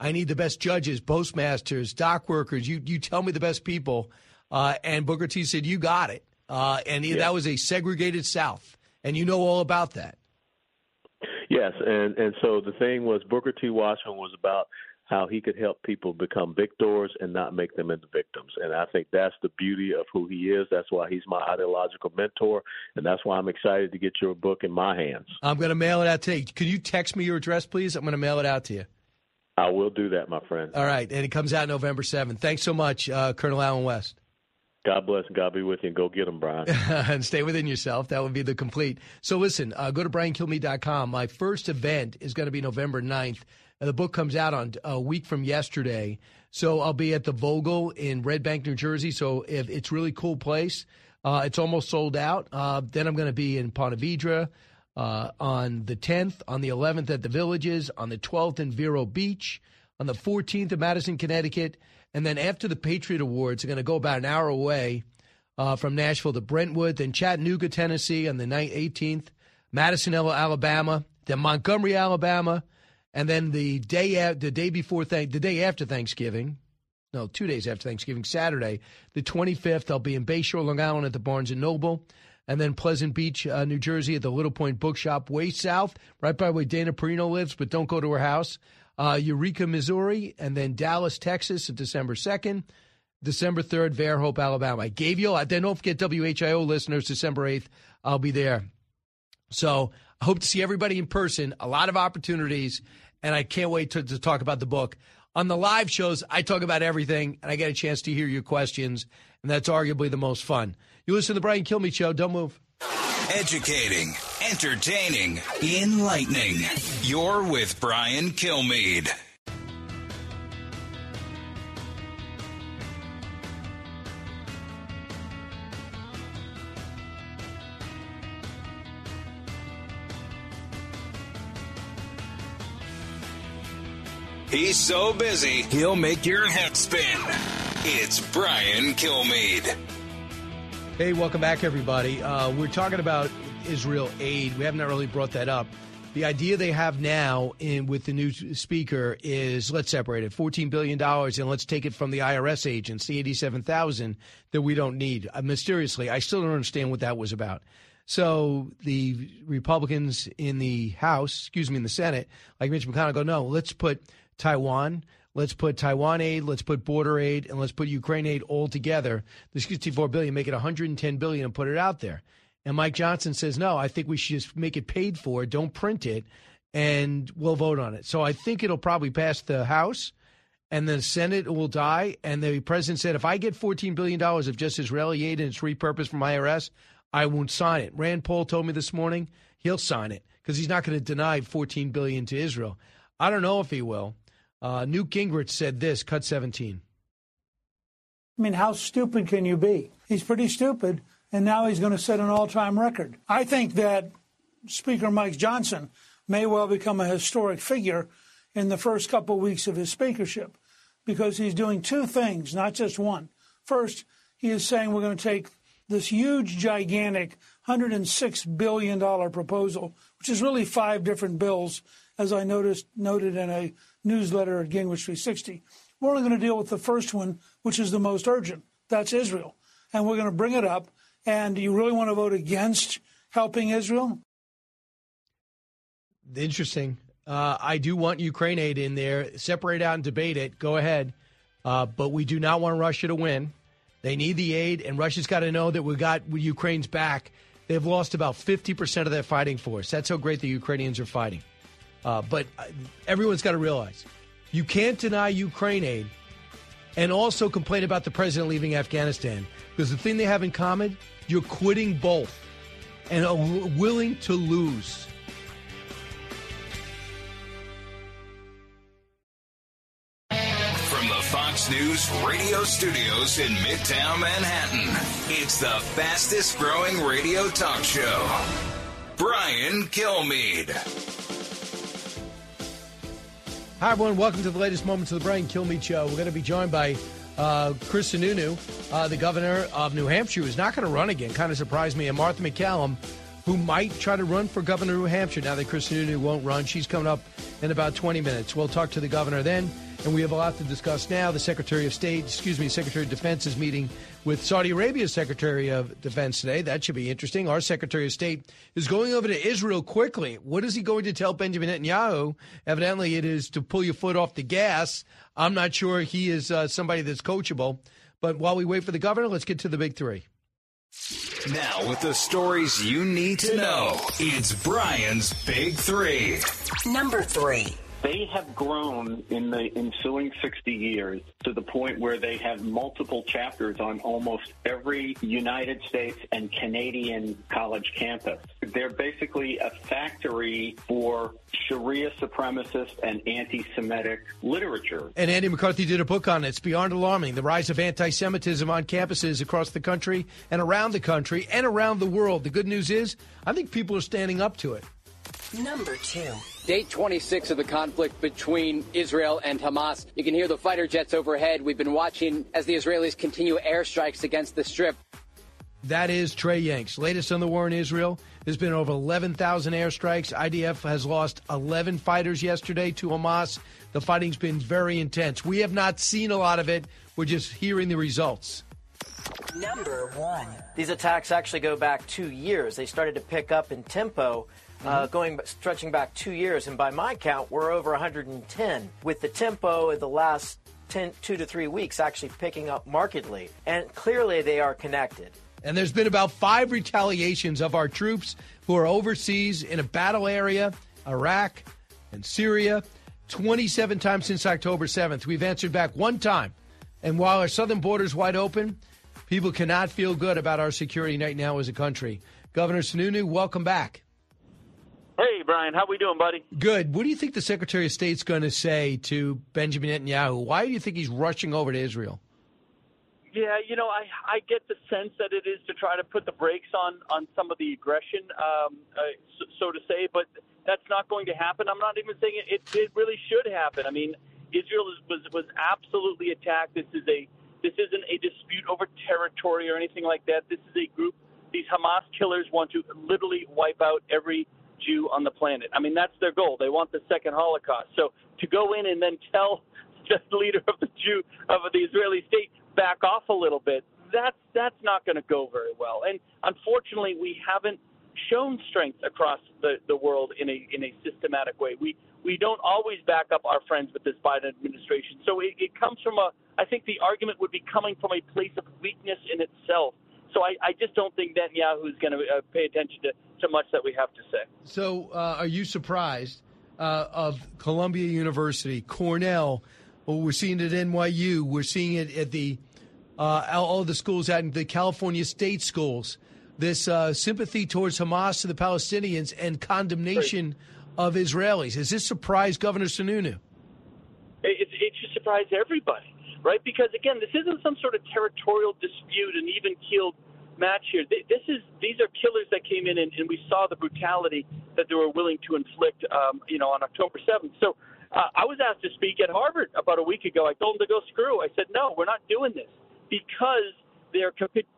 I need the best judges, postmasters, dock workers. You tell me the best people. And Booker T said, you got it. That was a segregated South. And you know all about that. Yes, and so the thing was Booker T. Washington was about how he could help people become victors and not make them into victims. And I think that's the beauty of who he is. That's why he's my ideological mentor, and that's why I'm excited to get your book in my hands. I'm going to mail it out today. Could you text me your address, please? I'm going to mail it out to you. I will do that, my friend. All right, and it comes out November 7th. Thanks so much, Colonel Allen West. God bless and God be with you, and go get them, Brian. And stay within yourself. That would be the complete. So listen, go to BrianKilmeade.com. My first event is going to be November 9th. The book comes out on a week from yesterday. So I'll be at the Vogel in Red Bank, New Jersey. So if it's a really cool place. It's almost sold out. Then I'm going to be in Ponte Vedra on the 10th, on the 11th at the Villages, on the 12th in Vero Beach, on the 14th in Madison, Connecticut. And then after the Patriot Awards, I'm going to go about an hour away from Nashville to Brentwood, then Chattanooga, Tennessee on the 18th, Madison, Alabama, then Montgomery, Alabama, and then the day after Thanksgiving, 2 days after Thanksgiving, Saturday, the 25th, I'll be in Bayshore, Long Island at the Barnes & Noble, and then Pleasant Beach, New Jersey at the Little Point Bookshop, way south, right by where Dana Perino lives, but don't go to her house. Eureka, Missouri, and then Dallas, Texas, on December 2nd. December 3rd, Fairhope, Alabama. I gave you all. Then don't forget WHIO listeners, December 8th, I'll be there. So I hope to see everybody in person, a lot of opportunities, and I can't wait to talk about the book. On the live shows, I talk about everything, and I get a chance to hear your questions, and that's arguably the most fun. You listen to the Brian Kilmeade Show. Don't move. Educating, entertaining, enlightening. You're with Brian Kilmeade. He's so busy, he'll make your head spin. It's Brian Kilmeade. Hey, welcome back, everybody. We're talking about Israel aid. We haven't really brought that up. The idea they have now with the new speaker is let's separate it, $14 billion, and let's take it from the IRS agents, the $87,000 that we don't need. Mysteriously, I still don't understand what that was about. So the Republicans in the House, in the Senate, like Mitch McConnell, go, no, let's put Taiwan. Let's put Taiwan aid, let's put border aid, and let's put Ukraine aid all together. The $64 billion, make it $110 billion and put it out there. And Mike Johnson says, no, I think we should just make it paid for, don't print it, and we'll vote on it. So I think it'll probably pass the House, and the Senate will die. And the president said, if I get $14 billion of just Israeli aid and it's repurposed from IRS, I won't sign it. Rand Paul told me this morning he'll sign it because he's not going to deny $14 billion to Israel. I don't know if he will. Newt Gingrich said this, cut 17. I mean, how stupid can you be? He's pretty stupid, and now he's going to set an all-time record. I think that Speaker Mike Johnson may well become a historic figure in the first couple of weeks of his speakership because he's doing two things, not just one. First, he is saying we're going to take this huge, gigantic $106 billion proposal, which is really 5 different bills, as I noted in a newsletter at Gingrich 360. We're only going to deal with the first one, which is the most urgent. That's Israel. And we're going to bring it up. And do you really want to vote against helping Israel? Interesting. I do want Ukraine aid in there. Separate out and debate it. Go ahead. But we do not want Russia to win. They need the aid, and Russia's got to know that we got Ukraine's back. They've lost about 50% of their fighting force. That's how great the Ukrainians are fighting. But everyone's got to realize you can't deny Ukraine aid and also complain about the president leaving Afghanistan, because the thing they have in common, you're quitting both and are willing to lose. From the Fox News radio studios in Midtown Manhattan, it's the fastest growing radio talk show. Brian Kilmeade. Hi, everyone. Welcome to the latest moments of the Brian Kilmeade Show. We're going to be joined by Chris Sununu, the governor of New Hampshire, who's not going to run again. Kind of surprised me. And Martha McCallum, who might try to run for governor of New Hampshire now that Chris Sununu won't run. She's coming up in about 20 minutes. We'll talk to the governor then. And we have a lot to discuss now. The Secretary of Defense is meeting with Saudi Arabia's Secretary of Defense today. That should be interesting. Our Secretary of State is going over to Israel quickly. What is he going to tell Benjamin Netanyahu? Evidently, it is to pull your foot off the gas. I'm not sure he is somebody that's coachable. But while we wait for the governor, let's get to the big three. Now, with the stories you need to know, it's Brian's Big Three. Number 3. They have grown in the ensuing 60 years to the point where they have multiple chapters on almost every United States and Canadian college campus. They're basically a factory for Sharia supremacist and anti-Semitic literature. And Andy McCarthy did a book on it. It's beyond alarming. The rise of anti-Semitism on campuses across the country and around the world. The good news is, I think people are standing up to it. Number 2. Day 26 of the conflict between Israel and Hamas. You can hear the fighter jets overhead. We've been watching as the Israelis continue airstrikes against the Strip. That is Trey Yanks. Latest on the war in Israel. There's been over 11,000 airstrikes. IDF has lost 11 fighters yesterday to Hamas. The fighting's been very intense. We have not seen a lot of it. We're just hearing the results. Number 1. These attacks actually go back 2 years. They started to pick up in tempo. Stretching back 2 years, and by my count, we're over 110, with the tempo in the last 2 to 3 weeks actually picking up markedly, and clearly they are connected. And there's been about 5 retaliations of our troops who are overseas in a battle area, Iraq and Syria, 27 times since October 7th. We've answered back 1 time, and while our southern border is wide open, people cannot feel good about our security right now as a country. Governor Sununu, welcome back. Hey, Brian. How we doing, buddy? Good. What do you think the Secretary of State's going to say to Benjamin Netanyahu? Why do you think he's rushing over to Israel? Yeah, I get the sense that it is to try to put the brakes on some of the aggression, so to say, but that's not going to happen. I'm not even saying it really should happen. I mean, Israel was absolutely attacked. This isn't a dispute over territory or anything like that. This is a group. These Hamas killers want to literally wipe out every Jew on the planet. I mean, that's their goal. They want the second Holocaust. So to go in and then tell the leader of the Israeli state, back off a little bit, that's not going to go very well. And unfortunately, we haven't shown strength across the world in a systematic way. We don't always back up our friends with this Biden administration. So it comes from I think the argument would be coming from a place of weakness in itself. So I just don't think Netanyahu is going to pay attention to much that we have to say. So are you surprised of Columbia University, Cornell? Well, we're seeing it at NYU. We're seeing it at all the schools at the California state schools. This sympathy towards Hamas to the Palestinians and condemnation of Israelis. Has this surprised Governor Sununu? It should surprise everybody. Right, because again, this isn't some sort of territorial dispute, an even-keeled match here. These are killers that came in, and we saw the brutality that they were willing to inflict, on October 7th. So I was asked to speak at Harvard about a week ago. I told them to go screw. I said, no, we're not doing this because their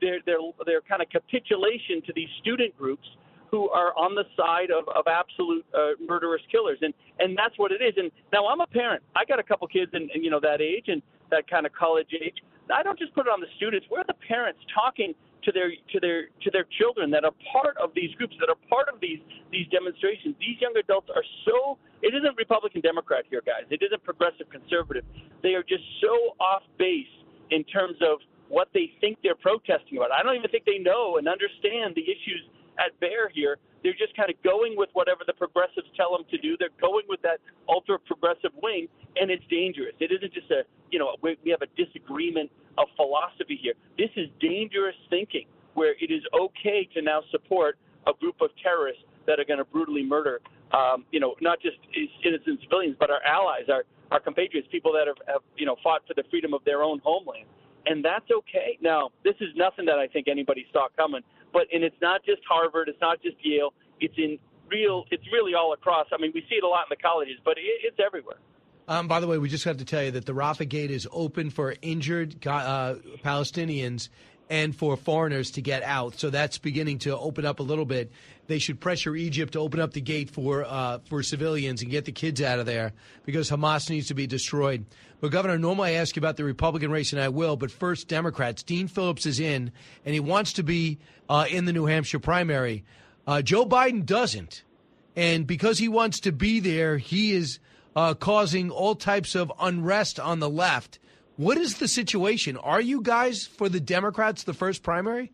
kind of capitulation to these student groups who are on the side of absolute murderous killers, and that's what it is. And now I'm a parent. I got a couple kids in that age and that kind of college age. I don't just put it on the students. We're the parents talking to their children that are part of these groups, that are part of these demonstrations. These young adults are so. It isn't Republican Democrat here, guys. It isn't progressive conservative. They are just so off base in terms of what they think they're protesting about. I don't even think they know and understand the issues at bear here. They're just kind of going with whatever the progressives tell them to do. They're going with that ultra-progressive wing, and it's dangerous. It isn't just we have a disagreement of philosophy here. This is dangerous thinking where it is okay to now support a group of terrorists that are going to brutally murder, not just innocent civilians, but our allies, our compatriots, people that have fought for the freedom of their own homeland. And that's okay. Now, this is nothing that I think anybody saw coming. And it's not just Harvard, it's not just Yale, it's really all across. I mean, we see it a lot in the colleges, but it's everywhere. By the way, we just have to tell you that the Rafah Gate is open for injured Palestinians and for foreigners to get out. So that's beginning to open up a little bit. They should pressure Egypt to open up the gate for civilians and get the kids out of there because Hamas needs to be destroyed. But, Governor, normally I ask you about the Republican race, and I will, but first, Democrats. Dean Phillips is in, and he wants to be in the New Hampshire primary. Joe Biden doesn't. And because he wants to be there, he is causing all types of unrest on the left. What is the situation? Are you guys, for the Democrats, the first primary?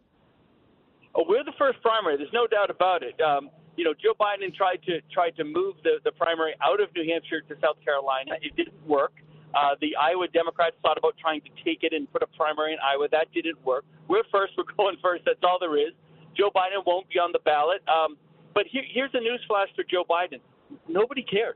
Oh, we're the first primary. There's no doubt about it. Joe Biden tried to move the primary out of New Hampshire to South Carolina. It didn't work. The Iowa Democrats thought about trying to take it and put a primary in Iowa. That didn't work. We're first. We're going first. That's all there is. Joe Biden won't be on the ballot. But here's a newsflash for Joe Biden. Nobody cares.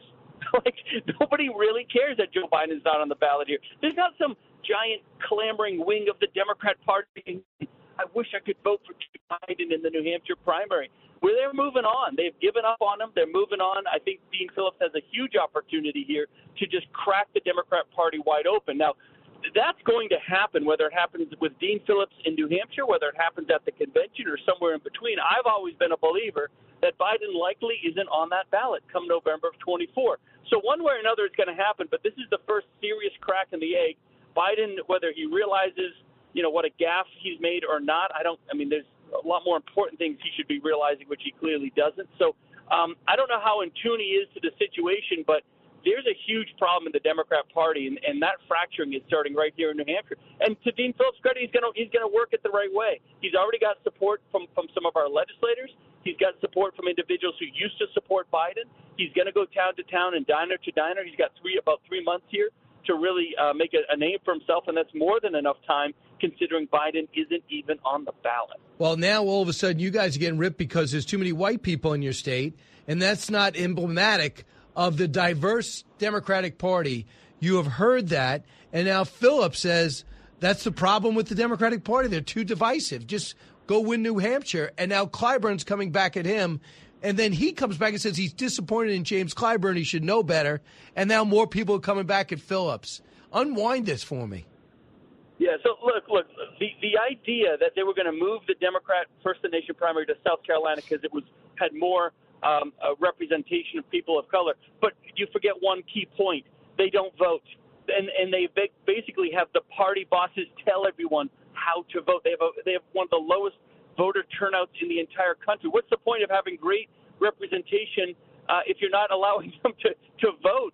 Nobody really cares that Joe Biden's not on the ballot here. There's not some giant clamoring wing of the Democrat Party. I wish I could vote for Joe Biden in the New Hampshire primary. Well, they're moving on. They've given up on him. They're moving on. I think Dean Phillips has a huge opportunity here to just crack the Democrat Party wide open. Now, that's going to happen, whether it happens with Dean Phillips in New Hampshire, whether it happens at the convention or somewhere in between. I've always been a believer that Biden likely isn't on that ballot come November of 24. So one way or another it's going to happen, but this is the first serious crack in the egg. Biden, whether he realizes, what a gaffe he's made or not, there's a lot more important things he should be realizing, which he clearly doesn't. So I don't know how in tune he is to the situation, but there's a huge problem in the Democrat Party, and that fracturing is starting right here in New Hampshire. And to Dean Phillips' credit, he's going to work it the right way. He's already got support from some of our legislators. He's got support from individuals who used to support Biden. He's going to go town to town and diner to diner. He's got about 3 months here to really make a name for himself, and that's more than enough time considering Biden isn't even on the ballot. Well, now all of a sudden you guys are getting ripped because there's too many white people in your state, and that's not emblematic of the diverse Democratic Party. You have heard that, and now Phillips says that's the problem with the Democratic Party. They're too divisive. Just go win New Hampshire. And now Clyburn's coming back at him, and then he comes back and says he's disappointed in James Clyburn. He should know better. And now more people are coming back at Phillips. Unwind this for me. Yeah, so look, the idea that they were going to move the Democrat First in the Nation primary to South Carolina because it had more a representation of people of color. But you forget one key point. They don't vote. And they basically have the party bosses tell everyone how to vote. They have one of the lowest voter turnouts in the entire country. What's the point of having great representation if you're not allowing them to vote?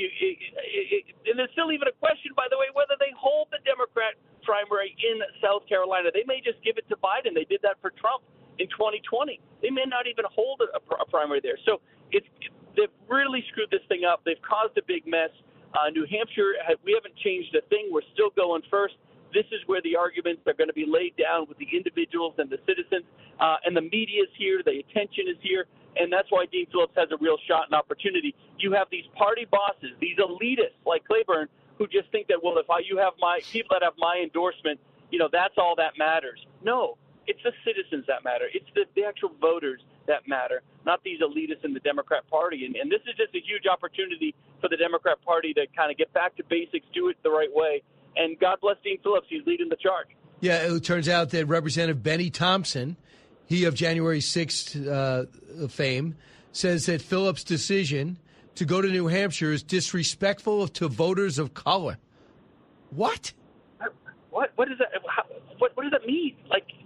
And there's still even a question, by the way, whether they hold the Democrat primary in South Carolina. They may just give it to Biden. They did that for Trump in 2020. They may not even hold a primary there. So they've really screwed this thing up. They've caused a big mess. New Hampshire, we haven't changed a thing. We're still going first. This is where the arguments are going to be laid down with the individuals and the citizens. And the media is here. The attention is here. And that's why Dean Phillips has a real shot and opportunity. You have these party bosses, these elitists like Clyburn, who just think that, well, if you have my people that have my endorsement, that's all that matters. No, it's the citizens that matter. It's the actual voters that matter, not these elitists in the Democrat Party. And this is just a huge opportunity for the Democrat Party to kind of get back to basics, do it the right way. And God bless Dean Phillips. He's leading the charge. Yeah, it turns out that Representative Benny Thompson, he of January 6th fame, says that Phillips' decision to go to New Hampshire is disrespectful to voters of color. What? What is that? What does that mean?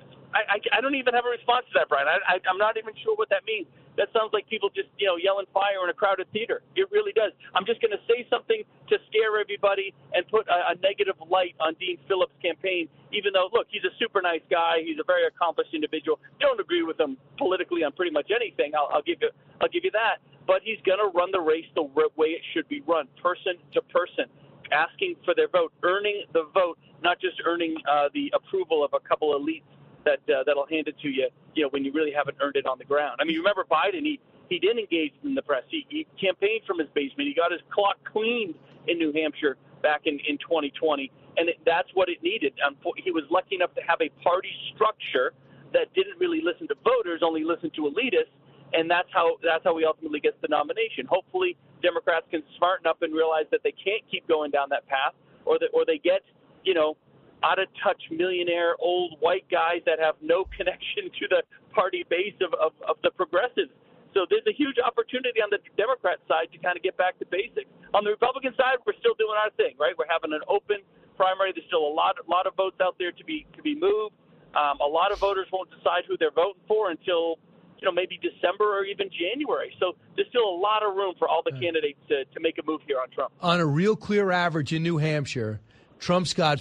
I don't even have a response to that, Brian. I'm not even sure what that means. That sounds like people just, yelling fire in a crowded theater. It really does. I'm just going to say something to scare everybody and put a negative light on Dean Phillips' campaign, even though, look, he's a super nice guy. He's a very accomplished individual. Don't agree with him politically on pretty much anything. I'll give you that. But he's going to run the race the way it should be run, person to person, asking for their vote, earning the vote, not just earning the approval of a couple of elites that'll hand it to you, when you really haven't earned it on the ground. I mean, you remember Biden, he didn't engage in the press. He campaigned from his basement. He got his clock cleaned in New Hampshire back in 2020, and that's what it needed. He was lucky enough to have a party structure that didn't really listen to voters, only listened to elitists, and that's how he ultimately gets the nomination. Hopefully, Democrats can smarten up and realize that they can't keep going down that path, or they get, out-of-touch millionaire old white guys that have no connection to the party base of the progressives. So there's a huge opportunity on the Democrat side to kind of get back to basics. On the Republican side, we're still doing our thing, right? We're having an open primary. There's still a lot of votes out there to be moved. A lot of voters won't decide who they're voting for until maybe December or even January. So there's still a lot of room for all the candidates to make a move here on Trump. On a real clear average in New Hampshire, Trump's got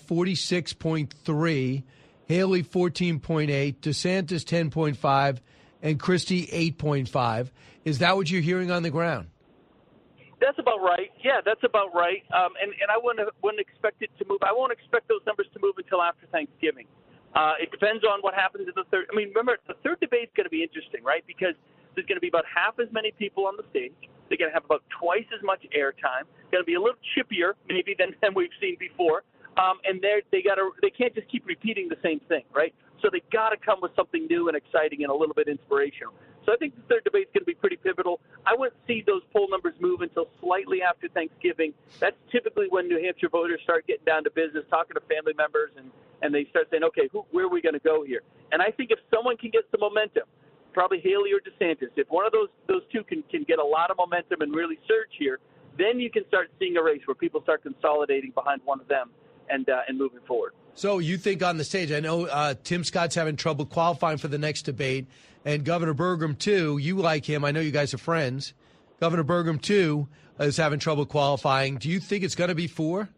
46.3, Haley 14.8, DeSantis 10.5, and Christie 8.5. Is that what you're hearing on the ground? That's about right. Yeah, that's about right. And I wouldn't expect it to move. I won't expect those numbers to move until after Thanksgiving. It depends on what happens in the third. I mean, remember, the third debate is going to be interesting, right? Because there's going to be about half as many people on the stage. They're going to have about twice as much airtime. Going to be a little chippier, maybe, than we've seen before. And they can't just keep repeating the same thing, right? So they got to come with something new and exciting and a little bit inspirational. So I think the third debate is going to be pretty pivotal. I wouldn't see those poll numbers move until slightly after Thanksgiving. That's typically when New Hampshire voters start getting down to business, talking to family members, and they start saying, okay, where are we going to go here? And I think if someone can get some momentum, probably Haley or DeSantis, if one of those two can get a lot of momentum and really surge here, then you can start seeing a race where people start consolidating behind one of them and moving forward. So you think on the stage, I know Tim Scott's having trouble qualifying for the next debate, and Governor Burgum, too. You like him. I know you guys are friends. Governor Burgum, too, is having trouble qualifying. Do you think it's going to be 4?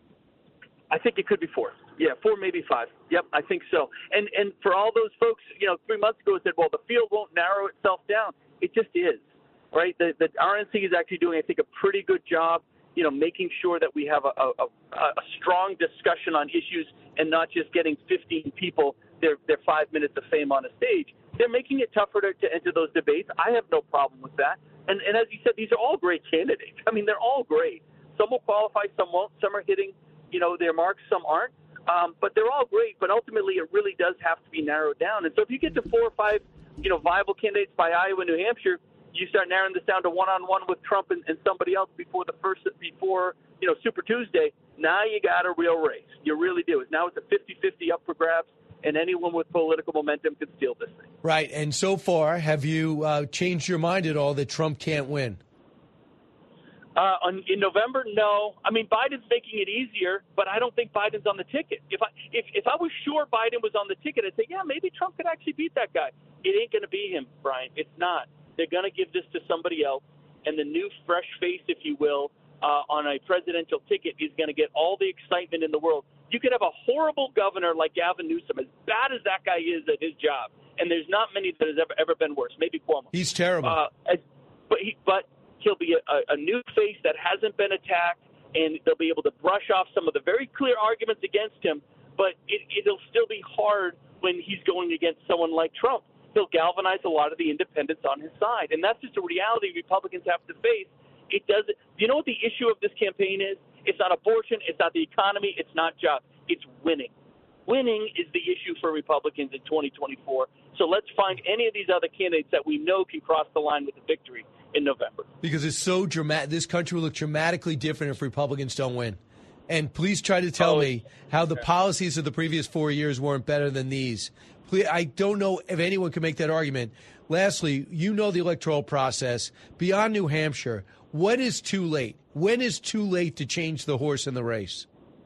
I think it could be 4. Yeah, 4, maybe 5. Yep, I think so. And for all those folks, 3 months ago said, well, the field won't narrow itself down. It just is, right? The RNC is actually doing, I think, a pretty good job, making sure that we have a strong discussion on issues and not just getting 15 people their 5 minutes of fame on a stage. They're making it tougher to enter those debates. I have no problem with that. And as you said, these are all great candidates. I mean, they're all great. Some will qualify, some won't. Some are hitting, their marks, some aren't. But they're all great. But ultimately, it really does have to be narrowed down. And so if you get to 4 or 5, viable candidates by Iowa, New Hampshire, you start narrowing this down to one-on-one with Trump and somebody else before Super Tuesday. Now you got a real race. You really do. Now it's a 50-50 up for grabs, and anyone with political momentum can steal this thing. Right. And so far, have you changed your mind at all that Trump can't win? In November, no. I mean, Biden's making it easier, but I don't think Biden's on the ticket. If I was sure Biden was on the ticket, I'd say, yeah, maybe Trump could actually beat that guy. It ain't going to be him, Brian. It's not. They're going to give this to somebody else, and the new fresh face, if you will, on a presidential ticket is going to get all the excitement in the world. You could have a horrible governor like Gavin Newsom, as bad as that guy is at his job, and there's not many that has ever been worse. Maybe Cuomo. He's terrible. But he'll be a new face that hasn't been attacked, and they'll be able to brush off some of the very clear arguments against him, but it'll still be hard when he's going against someone like Trump. He'll galvanize a lot of the independents on his side, and that's just a reality Republicans have to face. It doesn't. You know what the issue of this campaign is? It's not abortion. It's not the economy. It's not jobs. It's winning. Winning is the issue for Republicans in 2024. So let's find any of these other candidates that we know can cross the line with a victory in November. Because it's so dramatic. This country will look dramatically different if Republicans don't win. And please try to tell me how the policies of the previous 4 years weren't better than these. Please, I don't know if anyone can make that argument. Lastly, you know the electoral process. Beyond New Hampshire, what is too late? When is too late to change the horse in the race?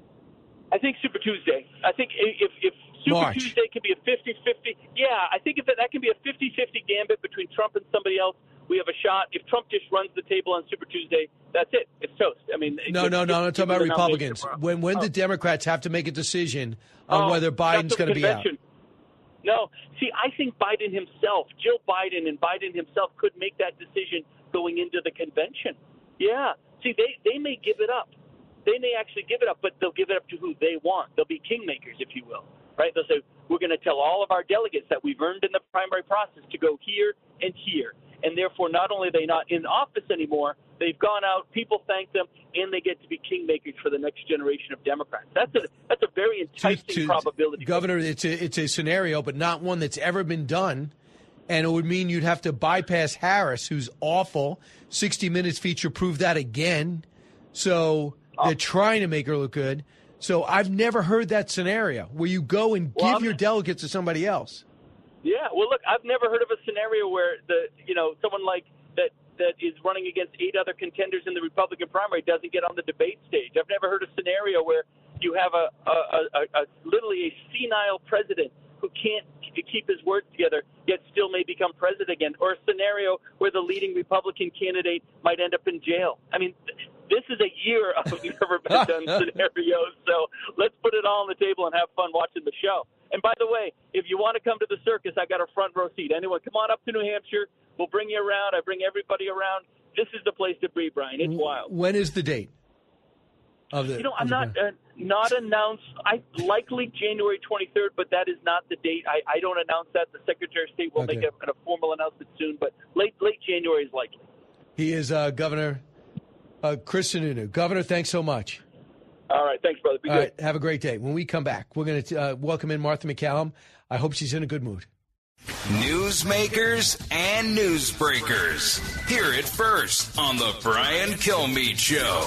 I think Super Tuesday. I think if Super Tuesday can be a 50-50, I think if that can be a 50-50 gambit between Trump and somebody else, we have a shot. If Trump just runs the table on Super Tuesday, that's it. It's toast. I mean, no. I'm talking about Republicans. When the Democrats have to make a decision on whether Biden's going to be out. No. See, I think Biden himself, Jill Biden and Biden himself could make that decision going into the convention. Yeah. See, they may give it up. They may actually give it up, but they'll give it up to who they want. They'll be kingmakers, if you will. Right? They'll say, we're going to tell all of our delegates that we've earned in the primary process to go here and here. And therefore, not only are they not in office anymore, they've gone out, people thank them, and they get to be kingmakers for the next generation of Democrats. That's a very enticing probability. Governor, it's a scenario, but not one that's ever been done. And it would mean you'd have to bypass Harris, who's awful. 60 Minutes feature proved that again. So they're trying to make her look good. So I've never heard that scenario where you go and give your delegates to somebody else. Yeah, well, look, I've never heard of a scenario where someone like that is running against 8 other contenders in the Republican primary doesn't get on the debate stage. I've never heard a scenario where you have a literally a senile president who can't keep his words together, yet still may become president again, or a scenario where the leading Republican candidate might end up in jail. I mean, this is a year of never been done scenarios, so let's put it all on the table and have fun watching the show. And by the way, if you want to come to the circus, I got a front row seat. Anyone, come on up to New Hampshire. We'll bring you around. I bring everybody around. This is the place to be, Brian. It's wild. When is the date? I'm not announced. Likely January 23rd, but that is not the date. I don't announce that. The Secretary of State will make a formal announcement soon, but late January is likely. He is Governor Chris Sununu. Governor, thanks so much. All right, thanks, brother. Be good. All right, have a great day. When we come back, we're going to welcome in Martha MacCallum. I hope she's in a good mood. Newsmakers and newsbreakers. Hear it first on the Brian Kilmeade Show.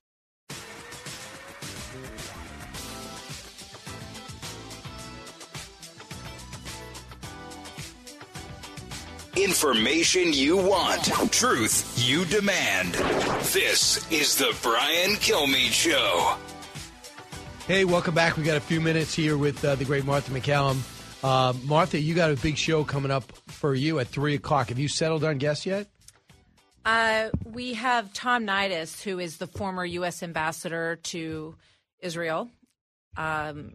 Information you want, truth you demand. This is the Brian Kilmeade Show. Hey, welcome back. We got a few minutes here with the great Martha MacCallum. Martha, you got a big show coming up for you at 3 o'clock. Have you settled on guests yet? We have Tom Nides, who is the former U.S. ambassador to Israel. We're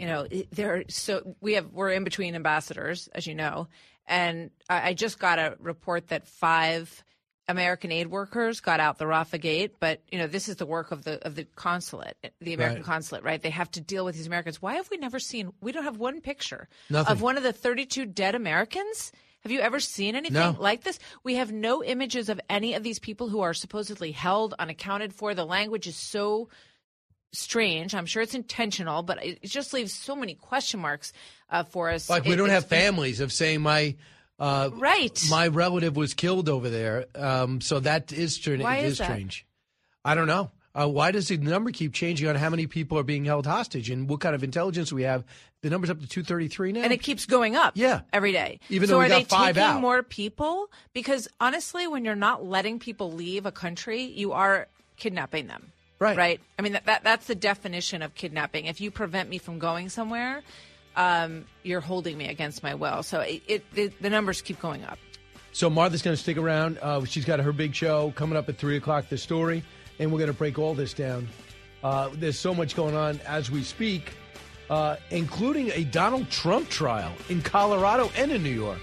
in between ambassadors, as you know. And I just got a report that 5 American aid workers got out the Rafah Gate, but this is the work of the consulate, the American consulate, right? They have to deal with these Americans. Why have we never seen? We don't have one picture of one of the 32 dead Americans. Have you ever seen anything like this? We have no images of any of these people who are supposedly held, unaccounted for. The language is so strange. I'm sure it's intentional, but it just leaves so many question marks for us. Like we don't have families of saying my relative was killed over there. So that is strange. Why is that? Strange. I don't know. Why does the number keep changing on how many people are being held hostage and what kind of intelligence we have? The number's up to 233 now. And it keeps going up every day. Even though we got 5 out. So are they taking more people? Because honestly, when you're not letting people leave a country, you are kidnapping them. Right. I mean, that's the definition of kidnapping. If you prevent me from going somewhere, you're holding me against my will. So the numbers keep going up. So Martha's going to stick around. She's got her big show coming up at 3 o'clock, The Story, and we're going to break all this down. There's so much going on as we speak, including a Donald Trump trial in Colorado and in New York.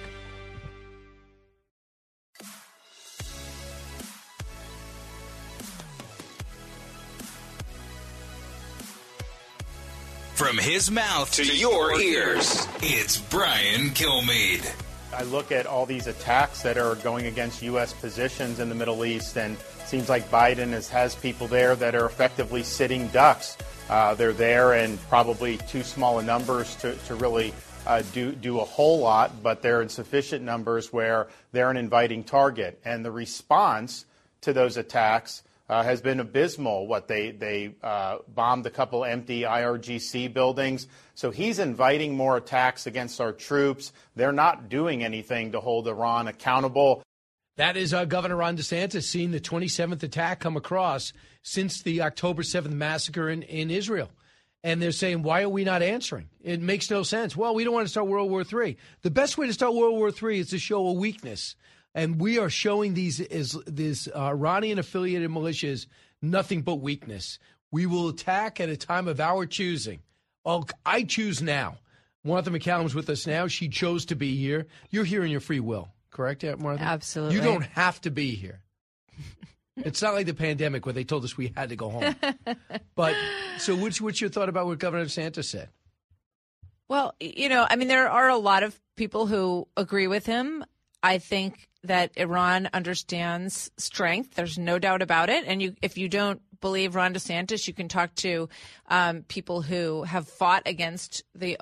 From his mouth to your ears, it's Brian Kilmeade. I look at all these attacks that are going against U.S. positions in the Middle East, and it seems like Biden has people there that are effectively sitting ducks. They're there in probably too small a numbers to really do a whole lot, but they're in sufficient numbers where they're an inviting target. And the response to those attacks has been abysmal. They bombed a couple empty IRGC buildings. So he's inviting more attacks against our troops. They're not doing anything to hold Iran accountable. That is Governor Ron DeSantis seeing the 27th attack come across since the October 7th massacre in Israel. And they're saying, why are we not answering? It makes no sense. Well, we don't want to start World War III. The best way to start World War III is to show a weakness. And we are showing these Iranian-affiliated militias nothing but weakness. We will attack at a time of our choosing. Oh, I choose now. Martha MacCallum's with us now. She chose to be here. You're here in your free will, correct, Martha? Absolutely. You don't have to be here. It's not like the pandemic where they told us we had to go home. But so what's your thought about what Governor DeSantis said? Well, there are a lot of people who agree with him. I think that Iran understands strength. There's no doubt about it. And if you don't believe Ron DeSantis, you can talk to people who have fought against the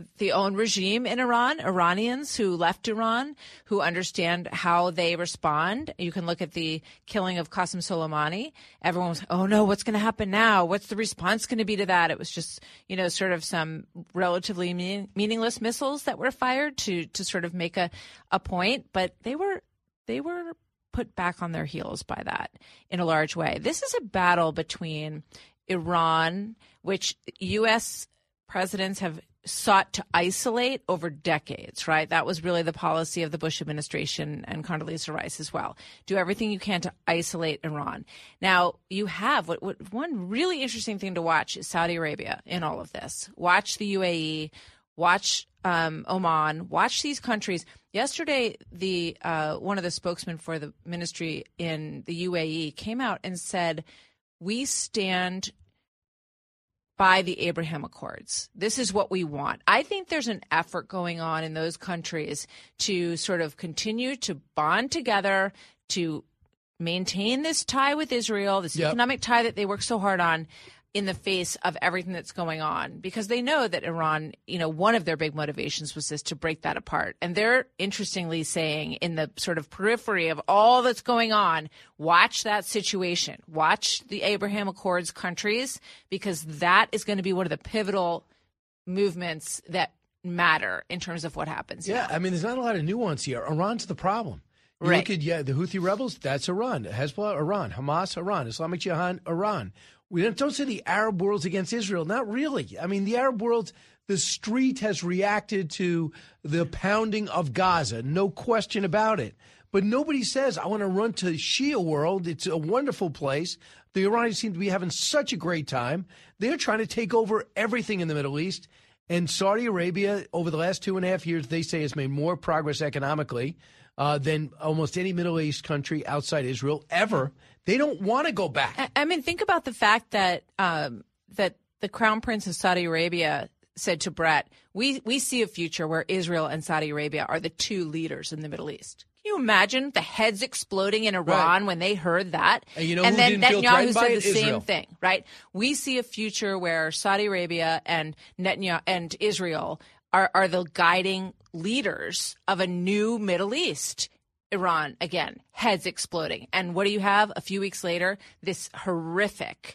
the own regime in Iran, Iranians who left Iran, who understand how they respond. You can look at the killing of Qasem Soleimani. Everyone was, oh no, what's going to happen now? What's the response going to be to that? It was just, sort of some relatively meaningless missiles that were fired to sort of make a point, but they were put back on their heels by that in a large way. This is a battle between Iran, which U.S. presidents have sought to isolate over decades, right? That was really the policy of the Bush administration and Condoleezza Rice as well. Do everything you can to isolate Iran. Now, you have one really interesting thing to watch is Saudi Arabia in all of this. Watch the UAE, watch Oman, watch these countries. Yesterday, one of the spokesmen for the ministry in the UAE came out and said, we stand by the Abraham Accords. This is what we want. I think there's an effort going on in those countries to sort of continue to bond together, to maintain this tie with Israel, this economic tie that they work so hard on in the face of everything that's going on, because they know that Iran, one of their big motivations was this, to break that apart. And they're interestingly saying in the sort of periphery of all that's going on, watch that situation, watch the Abraham Accords countries, because that is going to be one of the pivotal movements that matter in terms of what happens. Yeah, now. there's not a lot of nuance here. Iran's the problem. You look at the Houthi rebels, that's Iran. Hezbollah, Iran. Hamas, Iran. Islamic Jihad, Iran. We don't say the Arab world's against Israel. Not really. The Arab world, the street has reacted to the pounding of Gaza. No question about it. But nobody says, I want to run to Shia world. It's a wonderful place. The Iranians seem to be having such a great time. They're trying to take over everything in the Middle East. And Saudi Arabia, over the last 2.5 years, they say has made more progress economically than almost any Middle East country outside Israel ever. They don't want to go back. Think about the fact that that the Crown Prince of Saudi Arabia said to Brett, we see a future where Israel and Saudi Arabia are the two leaders in the Middle East. Can you imagine the heads exploding in Iran when they heard that? And then Netanyahu said the Israel. same thing, right? We see a future where Saudi Arabia and Netanyahu and Israel are the guiding leaders of a new Middle East. Iran, again, heads exploding. And what do you have a few weeks later? This horrific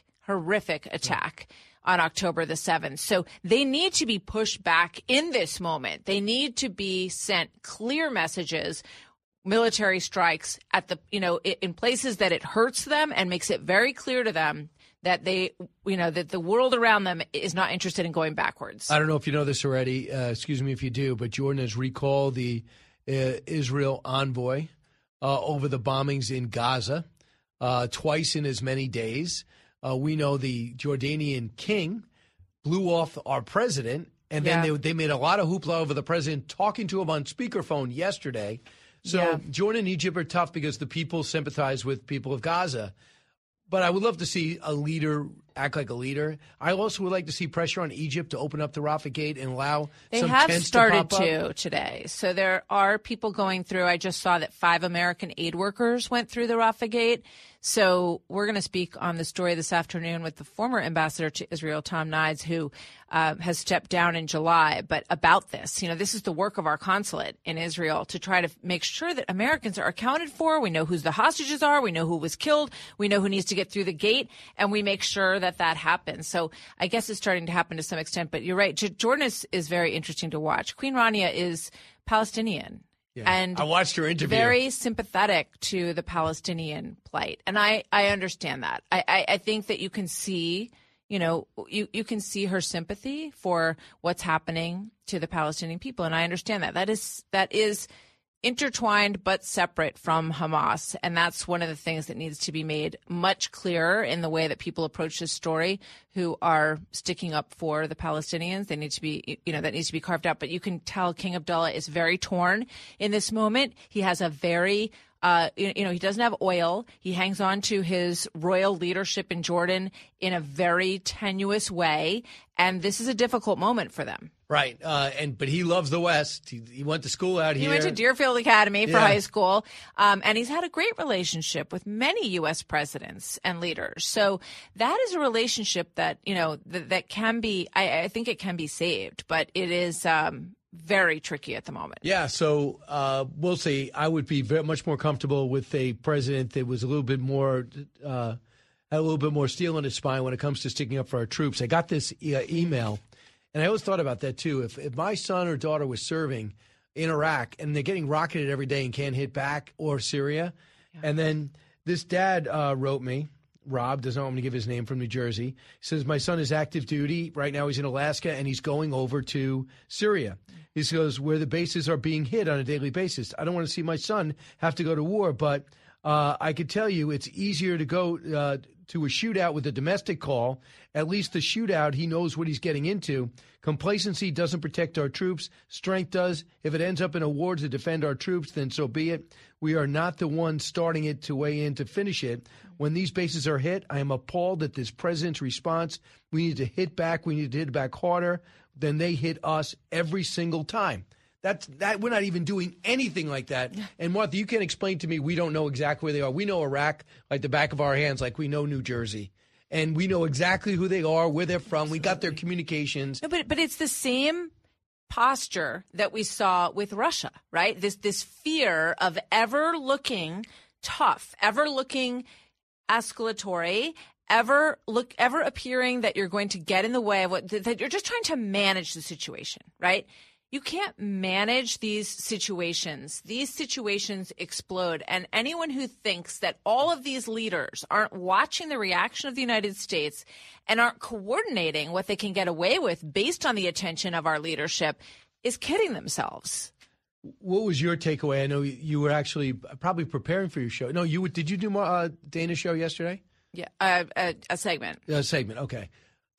attack on October the 7th. So they need to be pushed back in this moment. They need to be sent clear messages, military strikes at the, in places that it hurts them and makes it very clear to them that that the world around them is not interested in going backwards. I don't know if you know this already. Excuse me if you do, but Jordan has recalled the Israel envoy over the bombings in Gaza twice in as many days. We know the Jordanian king blew off our president, and then they made a lot of hoopla over the president talking to him on speakerphone yesterday. So Jordan and Egypt are tough because the people sympathize with people of Gaza. But I would love to see a leader act like a leader. I also would like to see pressure on Egypt to open up the Rafah Gate and allow some tents to pop up. They have started to today. So there are people going through. I just saw that 5 American aid workers went through the Rafah Gate. So we're going to speak on the story this afternoon with the former ambassador to Israel, Tom Nides, who has stepped down in July. But about this, this is the work of our consulate in Israel to try to make sure that Americans are accounted for. We know who the hostages are. We know who was killed. We know who needs to get through the gate. And we make sure that happens. So I guess it's starting to happen to some extent. But you're right. Jordan is very interesting to watch. Queen Rania is Palestinian. Yeah. And I watched her interview. Very sympathetic to the Palestinian plight. And I understand that. I think that you can see, you can see her sympathy for what's happening to the Palestinian people. And I understand that. That is intertwined but separate from Hamas. And that's one of the things that needs to be made much clearer in the way that people approach this story who are sticking up for the Palestinians. They need to be, that needs to be carved out. But you can tell King Abdullah is very torn in this moment. He has a very he doesn't have oil. He hangs on to his royal leadership in Jordan in a very tenuous way. And this is a difficult moment for them. Right. But he loves the West. He went to school out here. He went to Deerfield Academy for high school. And he's had a great relationship with many U.S. presidents and leaders. So that is a relationship that that, that can be, I think it can be saved, but it is very tricky at the moment. Yeah, so we'll see. I would be much more comfortable with a president that was a little bit more, had a little bit more steel in his spine when it comes to sticking up for our troops. I got this email, and I always thought about that too. If my son or daughter was serving in Iraq and they're getting rocketed every day and can't hit back, or Syria, and then this dad wrote me, Rob, doesn't want me to give his name, from New Jersey. He says, my son is active duty. Right now he's in Alaska, and he's going over to Syria. He goes, where the bases are being hit on a daily basis. I don't want to see my son have to go to war, but I could tell you it's easier to go to a shootout with a domestic call. At least the shootout, he knows what he's getting into. Complacency doesn't protect our troops. Strength does. If it ends up in a war to defend our troops, then so be it. We are not the ones starting it to weigh in to finish it. When these bases are hit, I am appalled at this president's response. We need to hit back. We need to hit back harder than they hit us every single time. That we're not even doing anything like that. And Martha, you can't explain to me we don't know exactly where they are. We know Iraq like the back of our hands, like we know New Jersey. And we know exactly who they are, where they're from. We got their communications. No, but it's the same posture that we saw with Russia, right? This fear of ever looking tough, ever looking escalatory, ever appearing that you're going to get in the way of that you're just trying to manage the situation, right? You can't manage these situations. These situations explode. And anyone who thinks that all of these leaders aren't watching the reaction of the United States and aren't coordinating what they can get away with based on the attention of our leadership is kidding themselves. What was your takeaway? I know you were actually probably preparing for your show. No, did you do more Dana's show yesterday? Yeah, a segment. A segment, okay.